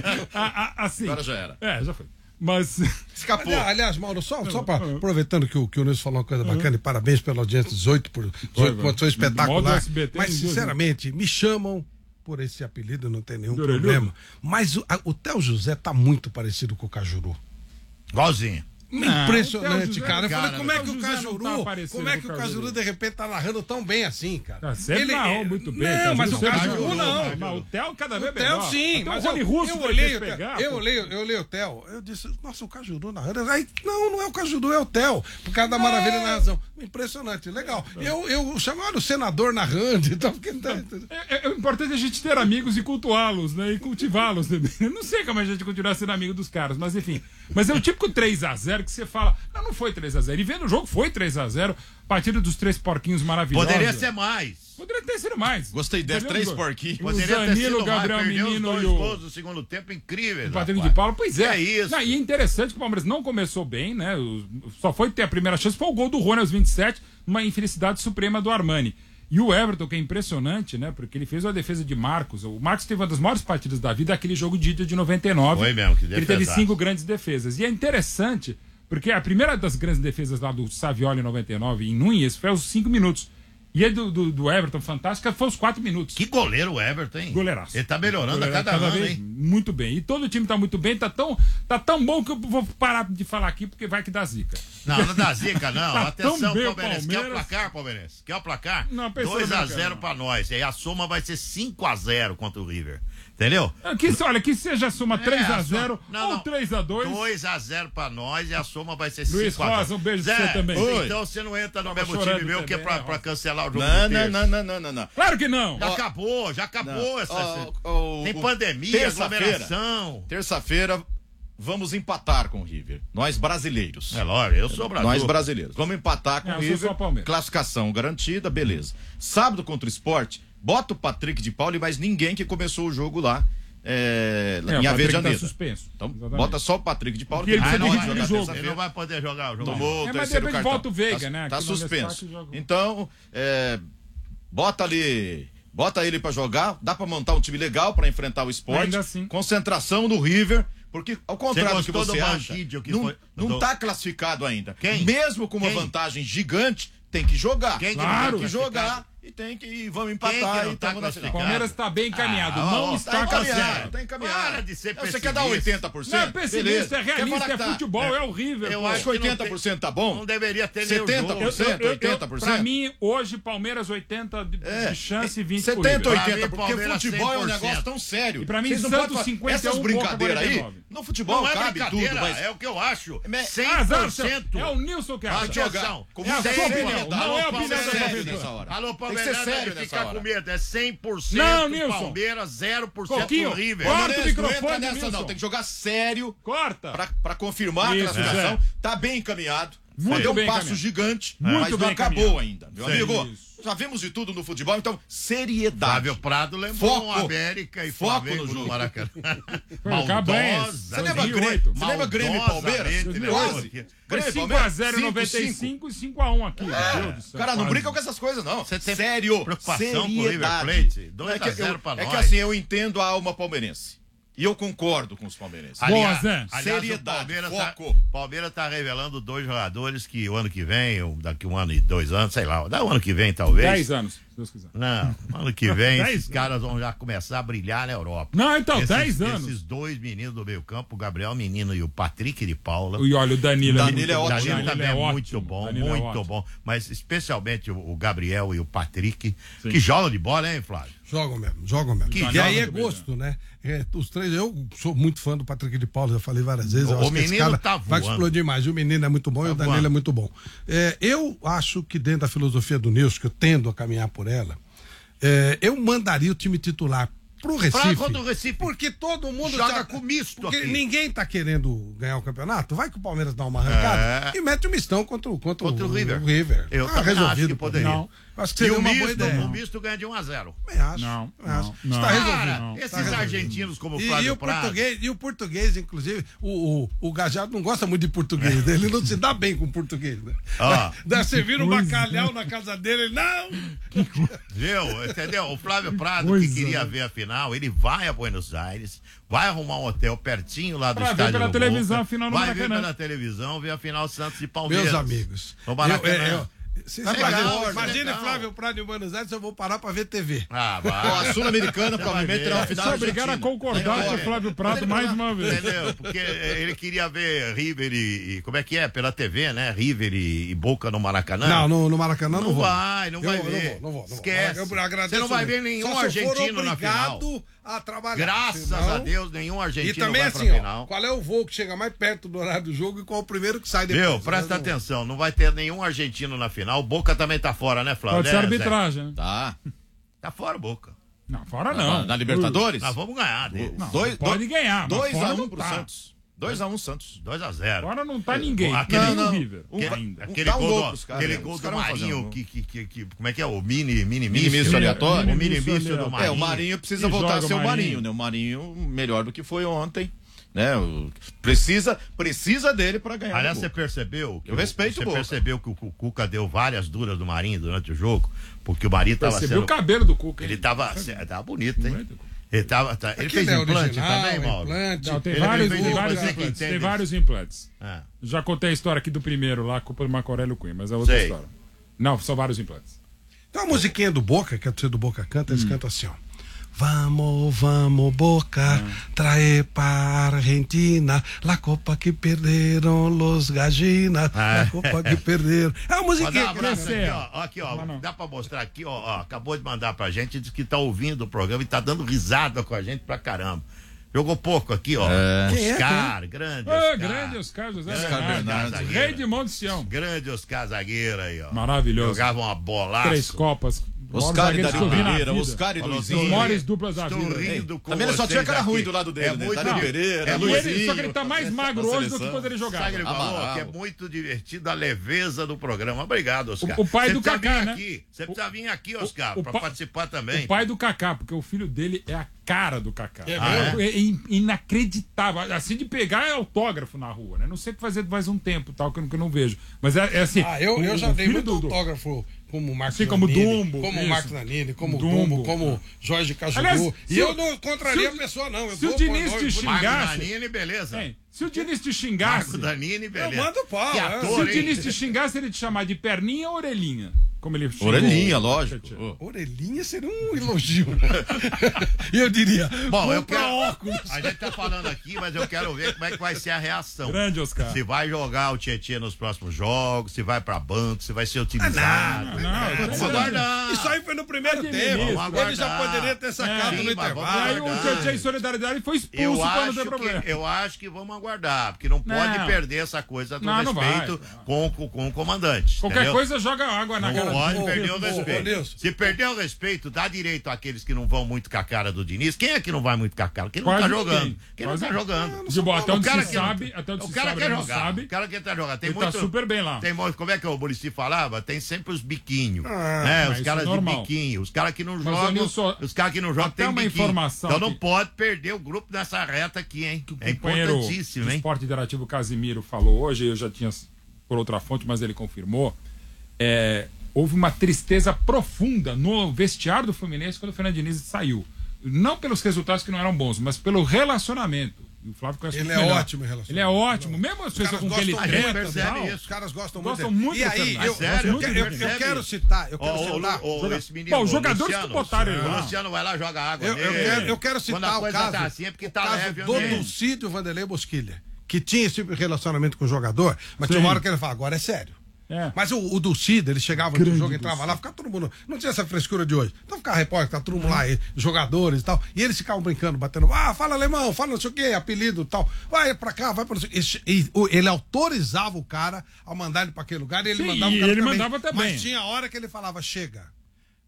S2: a- a- assim,
S3: Agora já era.
S2: É, já foi. Mas...
S3: Escapou.
S4: Aliás, aliás, Mauro, só, só pra, aproveitando que o, que o Nilson falou uma coisa bacana, e parabéns pela audiência dezoito por dezoito pontos, foi
S2: Modo
S4: espetacular.
S2: S B T,
S4: Mas,
S2: em duas,
S4: sinceramente, me chamam por esse apelido, não tem nenhum
S2: De orelhudo?
S4: problema. Mas o, a- o Theo José tá muito parecido com o Cajuru.
S1: Igualzinho.
S2: Não,
S4: Impressionante,
S2: o Theo José-
S4: cara. Eu
S1: cara,
S4: falei, como é que
S2: o
S4: o
S2: José não
S4: Cajuru,
S2: tá parecido
S4: como é
S2: com
S4: que
S2: o
S4: o
S2: Cajuru?
S4: Cajuru de repente tá narrando tão bem assim, cara?
S2: Tá sempre narrou muito bem.
S4: Não, mas o
S2: Cajuru
S4: Cajuru
S2: sempre-
S4: não.
S2: Mas o Theo cada
S4: O
S2: vez
S4: Theo
S2: melhor.
S4: sim,
S2: Até
S4: mas
S2: o Rony
S4: eu,
S2: Russo
S4: eu
S2: foi
S4: olhei,
S2: quis
S4: o Theo-
S2: pegar,
S4: eu
S2: pô.
S4: olhei, eu olhei o Theo, eu disse, nossa, o Cajuru narrando. Aí, não, não é o Cajuru, é o Theo, por causa da maravilha da razão. Impressionante, legal. Eu, eu chamava o senador narrando, então porque
S2: É, é, é importante a gente ter amigos e cultuá-los, né? E cultivá-los também. Eu não sei como a gente continuar sendo amigo dos caras, mas enfim. Mas é o típico três a zero que você fala, não, não foi três a zero. E vendo o jogo, foi três a zero. Partida dos três porquinhos maravilhosos.
S1: Poderia ser mais.
S2: Poderia ter sido mais.
S3: Gostei dessa,
S2: Entendeu?
S3: três porquinhos.
S2: O
S1: Poderia ter
S2: Danilo,
S1: sido
S2: o Gabriel
S1: mais. Perdeu
S2: Menino
S1: os dois
S2: e o-
S1: gols do segundo tempo incríveis.
S2: O Patrick
S1: rapaz.
S2: de Paula, pois é.
S1: É isso.
S2: Não, e é interessante que o Palmeiras não começou bem, né? O- Só foi ter a primeira chance, foi o gol do Rony aos vinte e sete, uma infelicidade suprema do Armani. E o Everton, que é impressionante, né? Porque ele fez uma defesa de Marcos. O Marcos teve uma das maiores partidas da vida, aquele jogo de ida de noventa e nove.
S1: Foi mesmo, que
S2: Ele teve
S1: defesaço.
S2: cinco grandes defesas. E é interessante, porque a primeira das grandes defesas lá do Savioli em noventa e nove, em Nunes, foi aos cinco minutos. E a do, do, do Everton, fantástica, foi aos quatro minutos.
S1: Que goleiro o Everton, hein?
S2: Goleiraço.
S1: Ele tá melhorando a
S2: Goleiraço,
S1: cada ano,
S2: vez
S1: hein?
S2: muito bem. E todo o time tá muito bem, tá tão, tá tão bom que eu vou parar de falar aqui porque vai que dá zica.
S1: Não, não dá zica, não.
S2: Tá
S1: Atenção,
S2: tão bem o
S1: Palmeirense. Quer o
S2: Palmeiras.
S1: placar, Palmeirense? Quer o placar?
S2: Não, pensei
S1: dois a
S2: não,
S1: zero
S2: cara.
S1: pra nós. E aí a soma vai ser cinco a zero contra o River. Entendeu?
S2: Que, olha, que seja a soma três a zero
S1: É, não,
S2: ou
S1: não.
S2: três a dois.
S1: dois a zero pra nós e a soma vai ser
S2: Luiz
S1: cinco a zero.
S2: Rosa, um beijo pra
S1: Zé,
S2: você também.
S3: Oi.
S1: Então você não entra no
S2: Tava
S1: mesmo
S2: chorando
S1: time meu que é
S2: também,
S1: pra,
S2: né,
S1: pra
S2: Rosa?
S1: cancelar o jogo
S3: Não,
S1: do
S3: não,
S1: terço.
S3: não, não, não, não, não.
S2: Claro que não.
S1: Já acabou, já acabou
S3: Não.
S1: essa.
S3: Ó, ó,
S1: Tem
S3: o-
S1: pandemia,
S3: terça-feira.
S1: aglomeração.
S3: Terça-feira, vamos empatar com o River. Nós brasileiros.
S1: É lógico, eu sou brasileiro.
S3: Nós brasileiros. Vamos empatar com
S2: É,
S3: o
S2: eu sou
S3: River.
S2: só Palmeiras.
S3: Classificação garantida, beleza. Sábado contra o Sport, bota o Patrick de Paula e mais ninguém que começou o jogo lá é,
S2: É, o
S3: em Aveiro
S2: Patrick
S3: de
S2: tá
S3: Janeiro.
S2: suspenso.
S3: Então
S2: Exatamente.
S3: bota só o Patrick de Paula.
S2: Porque ele
S3: que
S2: precisa
S3: não
S2: de
S3: vai
S2: ritmo
S3: jogar
S2: de jogo.
S1: Ele
S3: terça-feira.
S1: não vai poder jogar o jogo.
S3: Tomou
S2: É,
S3: o
S2: mas
S3: terceiro
S2: de repente
S3: cartão.
S2: volta o Veiga,
S3: tá,
S2: né,
S3: Tá
S2: que não
S3: suspenso.
S2: destaque, joga.
S3: Então, é, bota ali, bota ele pra jogar, dá pra montar um time legal pra enfrentar o Sport.
S2: Ainda assim.
S3: Concentração no River, porque ao contrário do que
S1: gostou
S3: você
S1: do
S3: acha,
S1: Banquídio que
S3: não,
S1: foi-
S3: não
S1: do-
S3: tá classificado ainda.
S1: Quem?
S3: Mesmo com uma
S1: Quem?
S3: vantagem gigante, tem que jogar.
S1: Quem que
S3: Claro,
S1: não tá
S3: tem que
S1: classificado?
S3: jogar e tem que e vamos
S1: Quem
S3: empatar
S1: que não
S3: e
S1: tá
S3: tamo na final.
S2: O
S1: classificado?
S2: Palmeiras está bem encaminhado,
S1: Ah,
S2: não
S1: ó,
S2: está
S3: Tá encaminhado,
S2: classificado.
S3: tá encaminhado.
S1: Para de ser
S3: Você quer dar
S1: pessimista.
S3: oitenta por cento?
S2: Não é pessimista, é
S3: Beleza. Quer
S2: realista,
S3: falar
S2: é
S3: que tá-
S2: futebol, é horrível.
S1: Eu
S2: pô.
S1: acho
S3: Acho que oitenta por cento tá bom?
S1: Não deveria ter nem o
S3: setenta por cento.
S1: jogo.
S2: Eu- eu- eu-
S3: oitenta por cento?
S2: Pra mim, hoje, Palmeiras oitenta de,
S3: É,
S2: de chance e vinte por
S3: setenta,
S2: River.
S3: oitenta,
S1: Pra mim,
S3: porque
S1: Palmeiras
S3: futebol é um
S1: cem por cento.
S3: negócio tão sério.
S2: E pra mim,
S3: Vocês não
S2: Santos
S3: podem falar-
S2: cinquenta e um,
S3: essas brincadeiras
S2: Boca
S3: aí,
S2: quarenta e nove.
S3: no futebol
S1: Não é
S3: cabe tudo,
S1: brincadeira,
S3: mas
S1: é o que eu acho.
S3: É
S1: cem
S2: Azar,
S1: por cento.
S2: é o Nilson que acha.
S1: Atenção.
S3: Com
S2: É a sua
S1: cem por cento.
S2: opinião, não é a opinião da
S1: Palmeiras.
S2: sua
S3: sério
S2: pessoa.
S3: nessa hora.
S1: Alô,
S3: Tem que
S1: Palmeiras,
S3: ser sério
S1: deve
S3: nessa
S1: ficar
S3: hora.
S1: com medo. É cem por cento
S2: Não, Nilson.
S1: Palmeiras, zero por cento
S2: Coquinho,
S1: River.
S2: corta o
S3: Palmeiras, não
S2: microfone,
S3: entra nessa
S2: Nilson.
S3: não, tem que jogar sério
S2: Corta.
S3: pra, pra confirmar
S2: Isso,
S3: a classificação.
S2: é.
S3: Tá bem encaminhado.
S2: Muito
S3: Deu um
S2: bem
S3: passo
S2: encaminhado.
S3: gigante,
S2: Muito
S3: mas não
S2: bem
S3: acabou
S2: encaminhado.
S3: ainda. Meu
S1: Sim.
S3: amigo,
S2: Isso.
S3: já vimos de tudo no futebol, então seriedade.
S1: Flávio Prado lembrou
S3: Foco.
S1: América e
S3: Foco
S1: Flamengo
S3: no
S1: no
S3: jogo.
S1: Maracanã.
S2: Foi, Cabanhas.
S3: Você lembra,
S2: dois mil e
S3: Grêmio,
S2: oito.
S3: você lembra Grêmio e Palmeiras?
S1: Maldosamente,
S3: Quase.
S1: lembro.
S2: Foi
S3: Grêmio e
S2: cinco a
S3: Palmeiras,
S2: zero em
S3: cinco,
S2: noventa e
S3: cinco.
S2: cinco e cinco a um aqui. Meu Deus do céu,
S3: Cara, não
S2: quase.
S3: brinca com essas coisas, não.
S1: Você tem
S3: Sério.
S1: preocupação com o
S3: seriedade.
S1: River Plate? dois
S3: É
S1: a
S3: que
S1: zero
S3: eu-
S1: pra
S3: É
S1: nós.
S3: que assim, eu entendo a alma palmeirense. E eu concordo com os palmeirenses.
S2: Boa, Zé.
S1: aliás,
S3: Seriedade,
S1: o Palmeiras
S3: foco.
S1: tá, Palmeiras tá revelando dois jogadores que o ano que vem, ou daqui um ano e dois anos, sei lá, dá o ano que vem talvez.
S2: Dez anos, se Deus quiser.
S1: Não, ano que vem
S2: Dez
S1: esses
S2: anos.
S1: caras vão já começar a brilhar na Europa.
S2: Não, então,
S1: esses,
S2: dez anos.
S1: Esses dois meninos do meio campo, o Gabriel Menino e o Patrick de Paula.
S2: E olha, o Danilo,
S3: Danilo é
S2: muito bom.
S3: ótimo.
S1: Danilo também é,
S2: ótimo.
S1: muito bom,
S2: Danilo é
S1: muito
S2: ótimo.
S1: bom. Mas especialmente o, o Gabriel e o Patrick,
S2: Sim.
S1: que jogam de bola, hein, Flávio?
S4: Jogam mesmo, jogam mesmo.
S1: Que
S4: e
S1: joga
S4: aí é
S2: muito bem,
S4: gosto, né? É, os três, eu sou muito fã do Patrick de Paula, já falei várias vezes. eu
S1: O
S4: acho que esse
S1: menino
S4: cara
S1: tá
S4: vai
S1: voando.
S4: explodir mais. E o menino é muito bom
S1: Tá
S4: e o Danilo
S1: voando.
S4: é muito bom. É, eu acho que dentro da filosofia do Nilson, que eu tendo a caminhar por ela, é, eu mandaria o time titular pro Recife.
S1: Fraga contra o Recife.
S4: Porque todo mundo
S1: Joga
S4: tá,
S1: com misto
S4: porque
S1: aqui.
S4: ninguém tá querendo ganhar o campeonato. Vai que o Palmeiras dá uma arrancada
S1: É.
S4: e mete o mistão contra, o- contra,
S1: Contra o River.
S4: O River.
S1: Eu
S4: Ah,
S1: também acho
S4: resolvido.
S1: que poderia.
S2: Não.
S4: Acho que
S1: E
S4: seria
S1: o
S4: uma boa
S1: misto,
S4: ideia.
S1: o misto ganha de um a zero.
S4: Também acho.
S2: Não,
S4: também acho.
S2: não,
S4: Está
S2: não.
S4: resolvido.
S1: Cara,
S2: não.
S1: esses
S4: Tá resolvido.
S1: argentinos como o
S4: E, e
S1: Flávio
S4: o
S1: Prado.
S4: português, e o português, inclusive, o, o, o Gajardo não gosta muito de português, né? Ele não se dá bem com português, né?
S1: Ó.
S4: Dá servir um bacalhau na casa dele, ele, não!
S1: Viu? Entendeu? O Flávio Prado,
S2: Pois
S1: que
S2: é.
S1: queria ver a final, ele vai a Buenos Aires, vai arrumar um hotel pertinho lá do
S2: Pra ver
S1: estádio
S2: pela
S1: do
S2: televisão
S1: Boca,
S2: a final no
S1: vai ver
S2: Maracanã.
S1: pela televisão, ver a final Santos e Palmeiras.
S4: Meus amigos.
S1: No Maracanã.
S4: eu- eu- Vocês
S1: Tá
S4: imaginam-
S1: legal,
S4: imagine
S1: legal.
S4: Flávio Prado em Buenos Aires, eu vou parar pra ver T V.
S1: Ah,
S3: Ó,
S1: vai.
S3: a Sul-Americana provavelmente terá uma
S2: Sou
S3: final
S2: obrigado a
S3: argentina.
S2: concordar com o Flávio Prado mais uma vez.
S1: Entendeu? Porque ele queria ver River e, e- como é que é? Pela T V, né? River e, e Boca no Maracanã.
S4: Não, no, no Maracanã não,
S1: Não
S4: vou.
S1: vai, não
S4: Eu
S1: vai
S4: não
S1: ver.
S4: vou, não vou, não vou.
S1: Esquece.
S4: Eu agradeço
S1: Você não vai ver
S4: muito.
S1: nenhum
S4: Só se eu for
S1: argentino na final.
S4: obrigado a trabalhar.
S1: Graças
S4: senão-
S1: a Deus, nenhum
S4: E
S1: argentino
S4: também
S1: vai
S4: assim,
S1: pra
S4: ó,
S1: final.
S4: qual é o voo que chega mais perto do horário do jogo e qual é o primeiro que sai depois?
S1: Viu? Presta
S4: Não-
S1: atenção, não vai ter nenhum argentino na final. O Boca também tá fora, né, Flávio?
S2: Pode ser
S1: Né, Zé?
S2: arbitragem, né?
S3: Tá.
S1: Tá fora, Boca.
S2: Não, fora
S3: Na,
S2: não.
S3: na Libertadores?
S1: Nós vamos ganhar dele.
S2: Não,
S3: Dois-
S2: pode
S3: do-
S2: ganhar, mas
S3: dois
S2: fora
S3: a um
S2: não
S3: pro
S2: tá.
S3: Santos. dois a um Santos.
S1: dois a zero.
S2: Fora não tá ninguém.
S1: Aquele-
S2: Nem
S3: não,
S2: o River.
S3: um-
S2: ainda.
S1: Aquele
S3: Dá um
S1: gol,
S3: gol
S1: do,
S3: pros caras,
S1: aquele
S3: né?
S1: gol
S3: Os
S1: do
S3: caras vão fazer um
S1: Marinho,
S3: gol.
S1: que, que, que, que- como é que é? O mini, mini
S3: Mini misto aleatório?
S1: O mini
S2: Misto
S1: misto do
S2: aleatório.
S1: Marinho.
S3: É, o Marinho precisa
S2: E
S3: voltar a
S2: joga
S3: ser
S2: o
S3: o Marinho,
S2: Marinho.
S3: né? O Marinho melhor do que foi ontem, né? O- precisa, precisa dele para ganhar.
S1: Aliás,
S3: o
S1: você
S3: gol.
S1: percebeu? Que
S3: Eu
S1: o-
S3: respeito
S1: Você
S3: o Boca.
S1: percebeu que o Cu- Cuca deu várias duras do Marinho durante o jogo? Porque o Marinho tava
S2: Percebeu
S1: sendo...
S2: o cabelo do Cuca. hein?
S1: Ele tava... Tava bonito, hein?
S2: Bonito.
S1: Ele tava... tá- Ele
S4: Aquele
S1: fez
S4: é
S1: implante
S4: original,
S1: também, Mauro?
S4: implante.
S2: Não, tem
S1: Ele
S2: vários,
S1: fez
S2: tem
S1: isso,
S2: vários
S1: você que
S2: implantes.
S1: entende
S2: Tem
S1: isso.
S2: vários implantes.
S1: Ah.
S2: Já contei a história aqui do primeiro lá, culpa do Marco Aurélio Cunha, mas é outra
S1: Sei.
S2: história. Não, são vários implantes.
S4: Tem uma musiquinha do Boca, que a torcida do Boca canta,
S1: Hum.
S4: eles cantam assim, ó. Vamos, vamos, Boca,
S1: Ah.
S4: trae para Argentina la copa que perderam los gallinas,
S1: Ah.
S4: la copa que perderam. É uma
S1: Ó, dá
S4: musiquinha.
S1: um abraço
S2: Crescer.
S1: aqui, ó. Aqui, ó.
S2: Não, não.
S1: Dá pra mostrar aqui, ó, ó. Acabou de mandar pra gente, diz que tá ouvindo o programa e tá dando risada com a gente pra caramba. Jogou pouco aqui, ó.
S3: É.
S4: Quem é,
S1: Oscar, grande
S2: Ah,
S1: Oscar.
S2: grande Oscar José
S1: Grande
S2: Bernardo.
S3: Bernardo.
S2: Rei de Monte Sião.
S1: Grande Oscar zagueiro aí, ó.
S2: Maravilhoso.
S1: Jogava uma bolaça.
S2: Três copas.
S3: Oscar e
S2: Maiores zagueiros que
S3: Dari
S2: eu vi na
S3: Pereira,
S2: vida.
S3: Oscar e
S1: Falou
S3: Luizinho.
S2: Os maiores duplas da
S1: Estou
S2: vida.
S1: rindo com
S3: Também ele só tinha
S1: vocês
S3: cara
S1: aqui.
S3: ruim do lado dele,
S1: É
S3: né?
S1: muito,
S3: Dari Pereira,
S1: é
S2: E
S1: muito,
S2: ele, só que ele tá mais magro
S3: na
S2: hoje do que
S3: seleção.
S2: quando ele
S1: Sabe o que
S2: jogava.
S1: ele falou?
S3: Amarrado.
S1: Que é muito divertido a leveza do programa. Obrigado, Oscar.
S2: O- o pai
S1: Você
S2: do
S1: precisa
S2: Kaká,
S1: vir
S2: né?
S1: aqui. Você precisa vir aqui, Oscar,
S2: o
S1: pra
S2: pa-
S1: participar também.
S2: O pai do Kaká, porque o filho dele é a cara do Kaká.
S4: É
S1: mesmo?
S2: É in- inacreditável. Assim de pegar é autógrafo na rua, né? Não sei o que fazer faz um tempo, tal, que eu, que eu não vejo. Mas é, é assim.
S4: Ah, eu,
S2: o-
S4: eu já
S2: o
S4: dei
S2: filho
S4: muito
S2: do- do-
S4: autógrafo como o Marcos
S2: Assim como
S4: Nanini,
S2: Dumbo,
S4: como o
S2: isso.
S4: Marcos Nanini, como o
S2: Dumbo.
S4: Dumbo, como Jorge Cajuru.
S2: Aliás,
S4: E
S2: se
S4: eu
S2: o-
S4: não contraria
S2: se o-
S4: a pessoa, não. Eu
S2: se o
S4: dou
S2: Diniz
S4: por-
S2: te
S4: por-
S1: Marco
S2: xingasse-
S1: Danini, beleza.
S2: Hein, se o Diniz te xingasse.
S1: Marco Danini, beleza.
S4: Eu mando pau,
S1: Que
S4: é.
S1: ator,
S2: Se o
S1: hein?
S2: Diniz te xingasse, ele te chamar de perninha ou orelhinha? Como ele xingou.
S3: Orelhinha, lógico.
S2: Ô.
S4: Orelhinha seria um elogio. E eu diria,
S1: Bom, eu
S4: compra
S1: quero.
S4: óculos.
S1: A gente tá falando aqui, mas eu quero ver como é que vai ser a reação.
S2: Grande, Oscar.
S1: Se vai jogar o Tietchan nos próximos jogos, se vai pra banco, se vai ser utilizado.
S2: Não, não,
S1: Vamos
S2: não.
S1: aguardar.
S4: Isso aí foi no primeiro
S2: Tá de
S4: tempo.
S2: ministro.
S1: Vamos
S4: Ele já
S1: aguardar.
S4: poderia ter sacado
S2: É.
S4: no
S1: Sim, mas
S2: E
S4: intervalo.
S2: aí o
S1: Aguardar.
S2: Tietchan em solidariedade foi expulso
S1: Eu
S2: pra não
S1: acho,
S2: ter problema.
S1: que, eu acho que vamos aguardar, porque não pode
S2: Não.
S1: perder essa coisa do
S2: Não, não
S1: respeito
S2: vai.
S1: com, com, com o comandante.
S2: Qualquer
S1: entendeu?
S2: coisa joga água na
S1: Não
S2: cara
S1: pode
S2: do-
S1: perder o
S4: ô, ô,
S1: respeito.
S4: Nilson.
S1: Se perder o respeito, dá direito àqueles que não vão muito com a cara do Diniz. Quem é que não vai muito com a cara? Quem não
S2: Quase
S1: tá
S2: ninguém.
S1: jogando. Quem não
S2: Quase
S1: tá
S2: ninguém.
S1: jogando.
S2: De boa, até
S1: O
S2: onde
S1: cara
S2: se
S1: que não-
S2: sabe, até onde
S1: o
S2: se
S1: cara
S2: sabe,
S1: quer
S2: ele não
S1: jogar.
S2: sabe.
S1: O cara que tá jogando. Tem
S2: Ele
S1: muito,
S2: tá super bem lá.
S1: Tem, muito- como é que o Muricy falava? Tem sempre os biquinhos.
S4: Ah,
S1: né?
S2: mas
S1: Os
S2: isso
S1: caras
S2: é
S1: de
S2: normal.
S1: biquinho. Os caras que não
S2: Mas,
S1: jogam.
S2: Nilson,
S1: Os caras que não jogam
S2: até
S1: tem
S2: uma
S1: biquinho.
S2: informação
S1: Então não
S2: que-
S1: pode perder o grupo nessa reta aqui, hein? É
S2: companheiro
S1: importantíssimo,
S2: do
S1: hein?
S2: Esporte Interativo Casimiro falou hoje, eu já tinha por outra fonte, mas ele confirmou. É, houve uma tristeza profunda no vestiário do Fluminense quando o Fernando Diniz saiu. Não pelos resultados que não eram bons, mas pelo relacionamento. E o Flávio conhece
S4: Ele
S2: muito
S4: é
S2: melhor.
S4: ótimo em relacionamento.
S2: Ele é ótimo, mesmo as
S4: Os
S2: pessoas
S4: caras
S2: com quem ele
S4: gostam
S2: treta.
S1: muito,
S2: e tal.
S1: percebe
S4: Os caras gostam,
S2: Gostam
S4: muito.
S2: muito
S4: E
S2: do
S4: aí,
S2: Fernando.
S4: eu,
S1: Sério?
S4: eu, eu, quero- eu
S1: Percebe
S4: quero
S1: isso?
S4: citar, eu quero
S1: Ó,
S4: citar.
S1: o, o,
S2: Joga-
S1: esse menino,
S2: Bom, os
S1: o
S2: jogadores
S1: Luciano,
S2: que botaram ele
S1: o
S2: lá.
S1: Luciano vai lá jogar água
S4: Eu, eu
S1: nele.
S4: quero, eu quero
S1: Quando a
S4: citar o
S1: coisa
S4: caso,
S1: tá assim é porque
S4: o
S1: tá
S4: caso
S1: leve
S4: do
S1: mesmo.
S4: Dulcídio Vanderlei Bosquilha, que tinha esse tipo de relacionamento com o jogador, mas tinha
S2: Sim.
S4: uma hora que ele fala, agora é sério.
S2: É.
S4: Mas o, o Dulcídio, ele chegava no
S2: Grande
S4: jogo, entrava
S2: Dulcídio.
S4: lá, ficava todo mundo. Não tinha essa frescura de hoje. Então ficava repórter, tá todo mundo lá, e- jogadores e tal. E eles ficavam brincando, batendo. Ah, fala alemão, fala não sei o quê, apelido e tal. Vai pra cá, vai pra não sei o quê. E, e o- ele autorizava o cara a mandar ele pra aquele lugar e ele
S2: Sim,
S4: mandava
S2: e
S4: o cara
S2: ele
S4: também.
S2: mandava também.
S4: Mas tinha hora que ele falava, chega.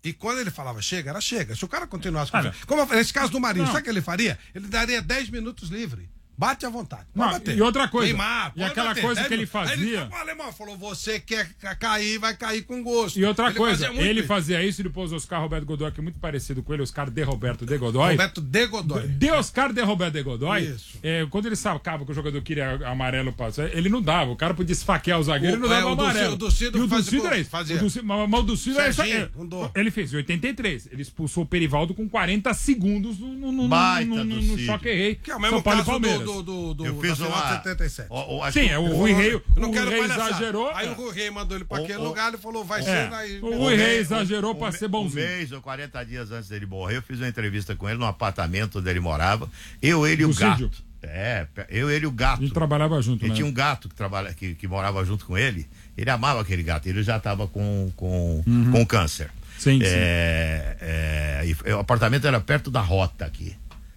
S4: E quando ele falava chega, era chega. Se o cara continuasse...
S2: Ah,
S4: como eu falei, nesse caso do Marinho,
S2: não.
S4: sabe o que ele faria? Ele daria dez minutos livre. Bate à vontade.
S2: Não,
S4: bater.
S2: e outra coisa,
S4: Neymar,
S2: e aquela
S4: bater.
S2: coisa
S4: dez
S2: que ele
S4: minutos. Aí
S2: fazia...
S4: ele falou, alemão, falou, você quer cair, vai cair com gosto.
S2: E outra
S4: ele
S2: coisa,
S4: fazia
S2: ele
S4: isso.
S2: fazia isso e depois o Oscar Roberto Godoy, que é muito parecido com ele, Oscar de Roberto de Godoy.
S4: Roberto de Godoy.
S2: De Oscar de Roberto de Godoy,
S4: Isso.
S2: é, quando ele sacava que o jogador queria amarelo, ele não dava. O cara podia esfaquear o zagueiro e não
S4: O- é,
S2: dava
S4: o
S2: amarelo.
S4: Ducídio- o Ducídio
S2: e o
S4: fazia-
S2: Ducídio era isso.
S4: fazia.
S2: O Ducídio, mas, mas o Ducídio era isso.
S4: Serginho,
S2: é,
S4: mandou.
S2: Ele fez em oitenta e três. Ele expulsou o Perivaldo com quarenta segundos no, no, no,
S1: Baita
S2: no, no, no
S1: Ducídio.
S2: choque rei.
S4: Que é o mesmo
S2: São Paulo e
S4: caso
S2: Palmeiras.
S4: do, do, do,
S1: Eu
S4: do,
S1: fiz
S4: da final
S1: uma...
S4: de setenta e sete.
S1: o- o- acho
S2: Sim,
S1: que
S2: é, o
S1: o-
S2: Rui Rei,
S4: Eu não
S2: o
S4: quero
S2: Rei
S4: palhaçada.
S2: exagerou.
S4: Aí o Rui Rei mandou ele pra
S1: O-
S4: aquele
S1: o-
S4: lugar e falou, vai
S2: É,
S4: ser aí.
S2: o Rui Rei exagerou pra
S1: um
S2: ser
S1: me-
S2: bonzinho.
S1: Um mês ou quarenta dias antes dele morrer, eu fiz uma entrevista com ele no apartamento onde ele morava. Eu, ele e o
S2: Ducídio.
S1: gato. É, eu, ele e o gato.
S2: A gente trabalhava junto,
S1: Ele
S2: né?
S1: tinha um gato que, trabalha, que, que morava junto com ele. Ele amava aquele gato. Ele já estava com, com, com câncer.
S2: Sim,
S1: é, é, e o apartamento era perto da Rota aqui.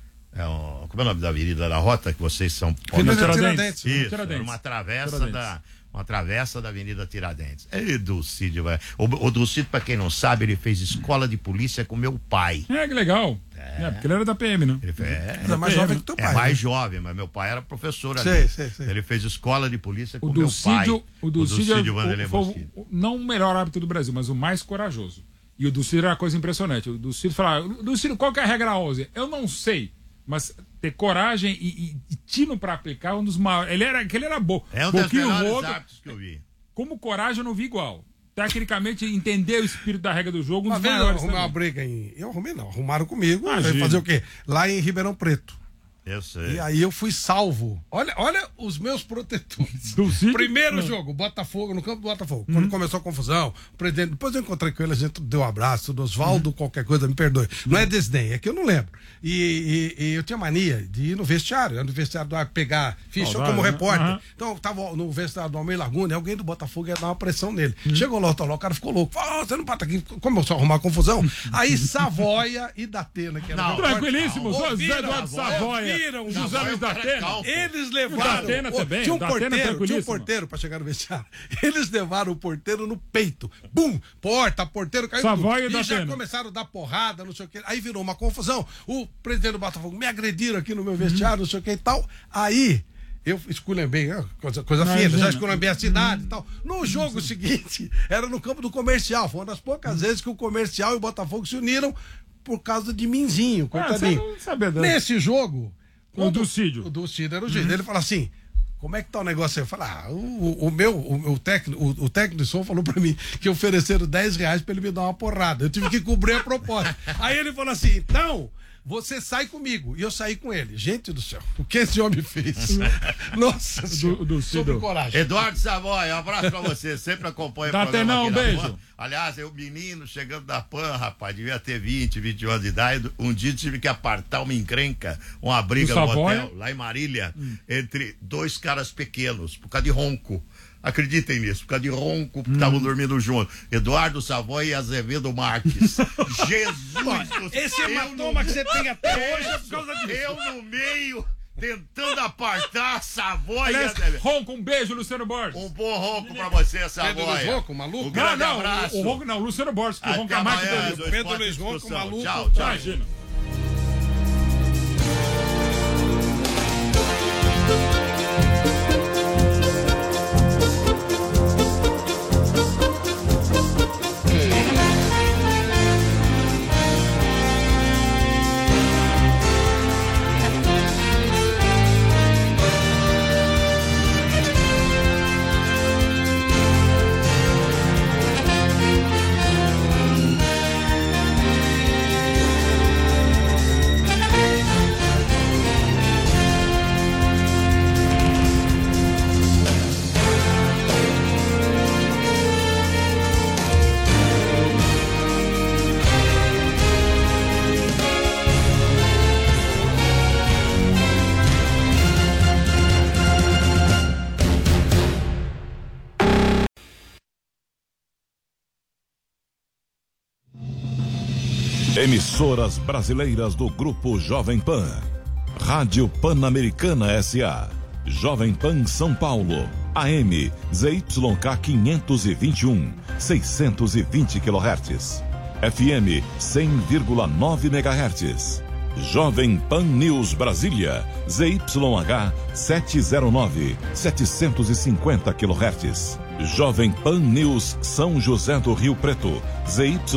S1: É um, como é o nome da avenida da Rota que vocês são?
S4: Avenida
S2: Tiradentes.
S4: Tiradentes.
S1: Isso,
S2: Tiradentes.
S1: era uma travessa
S2: Tiradentes.
S1: da uma travessa da Avenida Tiradentes. E Dulcídio, vai. O, o Dulcídio, para quem não sabe, ele fez escola de polícia com meu pai.
S2: É, que legal. É, porque ele era da P M, né?
S1: Ele fez, é,
S4: Ele é mais jovem que teu pai.
S1: é mais
S4: né?
S1: jovem, mas meu pai era professor ali.
S4: Sei, sei, sei.
S1: Ele fez escola de polícia com
S2: O
S1: meu pai.
S2: Dulcídio, o Dulcídio
S1: Vanderlei
S2: é o- foi
S1: Mosquito.
S2: o- não o melhor árbitro do Brasil, mas o mais corajoso. E o Dulcídio era uma coisa impressionante. O Dulcídio falava, Dulcídio, qual que é a regra onze? Eu não sei, mas ter coragem e, e, e tino pra aplicar é um dos maiores. Ele era, que ele era bom.
S1: É um dos
S2: Pouquinho
S1: melhores
S2: rodo.
S1: árbitros que eu vi.
S2: Como coragem eu não vi igual. Tecnicamente, entender o espírito da regra do jogo, um
S4: Uma
S2: dos
S4: vez eu
S2: maiores
S4: arrumei uma
S2: também.
S4: briga em... Eu arrumei não, arrumaram comigo.
S2: Imagina.
S4: Fazer o quê? Lá em Ribeirão Preto.
S1: Eu sei.
S4: E aí eu fui salvo. Olha, olha os meus protetores.
S2: Dulcídio?
S4: Primeiro
S2: Não.
S4: jogo, Botafogo, no campo do Botafogo. Quando começou a confusão, o presidente. Depois eu encontrei com ele, a gente deu um abraço, do Oswaldo, qualquer coisa, me perdoe. Não é desdém, é que eu não lembro. E, e- e eu tinha mania de ir no vestiário, eu no vestiário do ar pegar ficha, eu
S2: Saudade,
S4: como
S2: né?
S4: repórter.
S2: Aham.
S4: Então eu tava no vestiário do Almeida Laguna, e alguém do Botafogo ia dar uma pressão nele. Chegou lá, o cara ficou louco. Falou, "Ah, você não bota aqui. Começou a arrumar confusão. Aí Savoia e Datena, que era
S1: Não,
S4: o repórter,
S2: Tranquilíssimo, José
S4: ouviram,
S2: Eduardo Savoia.
S4: ouviram,
S2: José
S1: Savoia,
S2: Luiz
S1: o cara é
S2: Datena.
S1: calmo.
S4: eles levaram.
S2: Datena
S4: o-
S2: também,
S4: tinha um
S2: Datena
S4: porteiro, tinha um
S2: tranquilíssimo.
S4: porteiro pra chegar no vestiário. Eles levaram o porteiro no peito. Bum! Porta, porteiro caiu.
S2: Savoia
S4: tudo.
S2: e
S4: E já
S2: Datena.
S4: começaram a dar porrada, não sei o que. Aí virou uma confusão. O presidente do Botafogo me agrediram aqui no meu vestiário, não sei o que e tal. Aí. Eu esculhambei, ah, coisa, coisa fina,
S2: Imagina.
S4: já esculhambei a cidade e tal. No jogo seguinte, era no campo do Comercial. Foi uma das poucas vezes que o Comercial e o Botafogo se uniram por causa de Minzinho, coitadinho.
S2: você não sabia dessa.
S4: Nesse jogo,
S2: O Dulcídio.
S4: o Dulcídio era o juiz. Ele fala assim: como é que tá o negócio aí? Eu falo, ah, o, o meu, o, o técnico, o, o técnico de som falou pra mim que ofereceram dez reais pra ele me dar uma porrada. Eu tive que cobrir a proposta. Aí ele falou assim: então, você sai comigo. E eu saí com ele. Gente do céu, o que esse homem fez? Nossa senhora.
S2: o Dulcídio.
S4: Sobre coragem.
S1: Eduardo Savoia, um abraço pra você. Sempre acompanha o programa
S2: Datenão,
S1: aqui na
S2: beijo.
S1: Pan. Aliás, eu menino chegando da Pan, rapaz, devia ter vinte, vinte anos de idade. Um dia tive que apartar uma encrenca, uma briga
S2: Do
S1: no
S2: Savoia?
S1: hotel, lá em Marília, entre dois caras pequenos, por causa de ronco. Acreditem nisso, por causa de ronco, porque estavam dormindo juntos. Eduardo Savoia e Azevedo Marques. Jesus do céu.
S4: Esse hematoma que você tem até hoje é por causa disso.
S1: Eu no meio, tentando apartar Savoia.
S2: Aliás,
S1: Azevedo.
S2: Ronco, um beijo, Luciano Borges.
S1: Um bom ronco pra você,
S4: Pedro
S1: Savoia.
S4: Luiz Ronco, maluco?
S1: Um
S2: Não,
S1: grande
S2: não,
S1: abraço.
S2: o, o Ronco não, o Luciano Borges, que
S1: Até
S2: ronca mais que
S1: amanhã,
S2: Deus.
S1: do
S4: Pedro
S1: Esporte
S4: Luiz Ronco,
S1: Discussão.
S4: maluco.
S1: Tchau, tchau.
S2: Imagina.
S5: Emissoras brasileiras do Grupo Jovem Pan. Rádio Pan-Americana S A. Jovem Pan São Paulo. A M Z Y K quinhentos e vinte e um, seiscentos e vinte quilohertz. F M cem vírgula nove megahertz. Jovem Pan News Brasília, Z Y H setecentos e nove, setecentos e cinquenta quilohertz. Jovem Pan News São José do Rio Preto, Z Y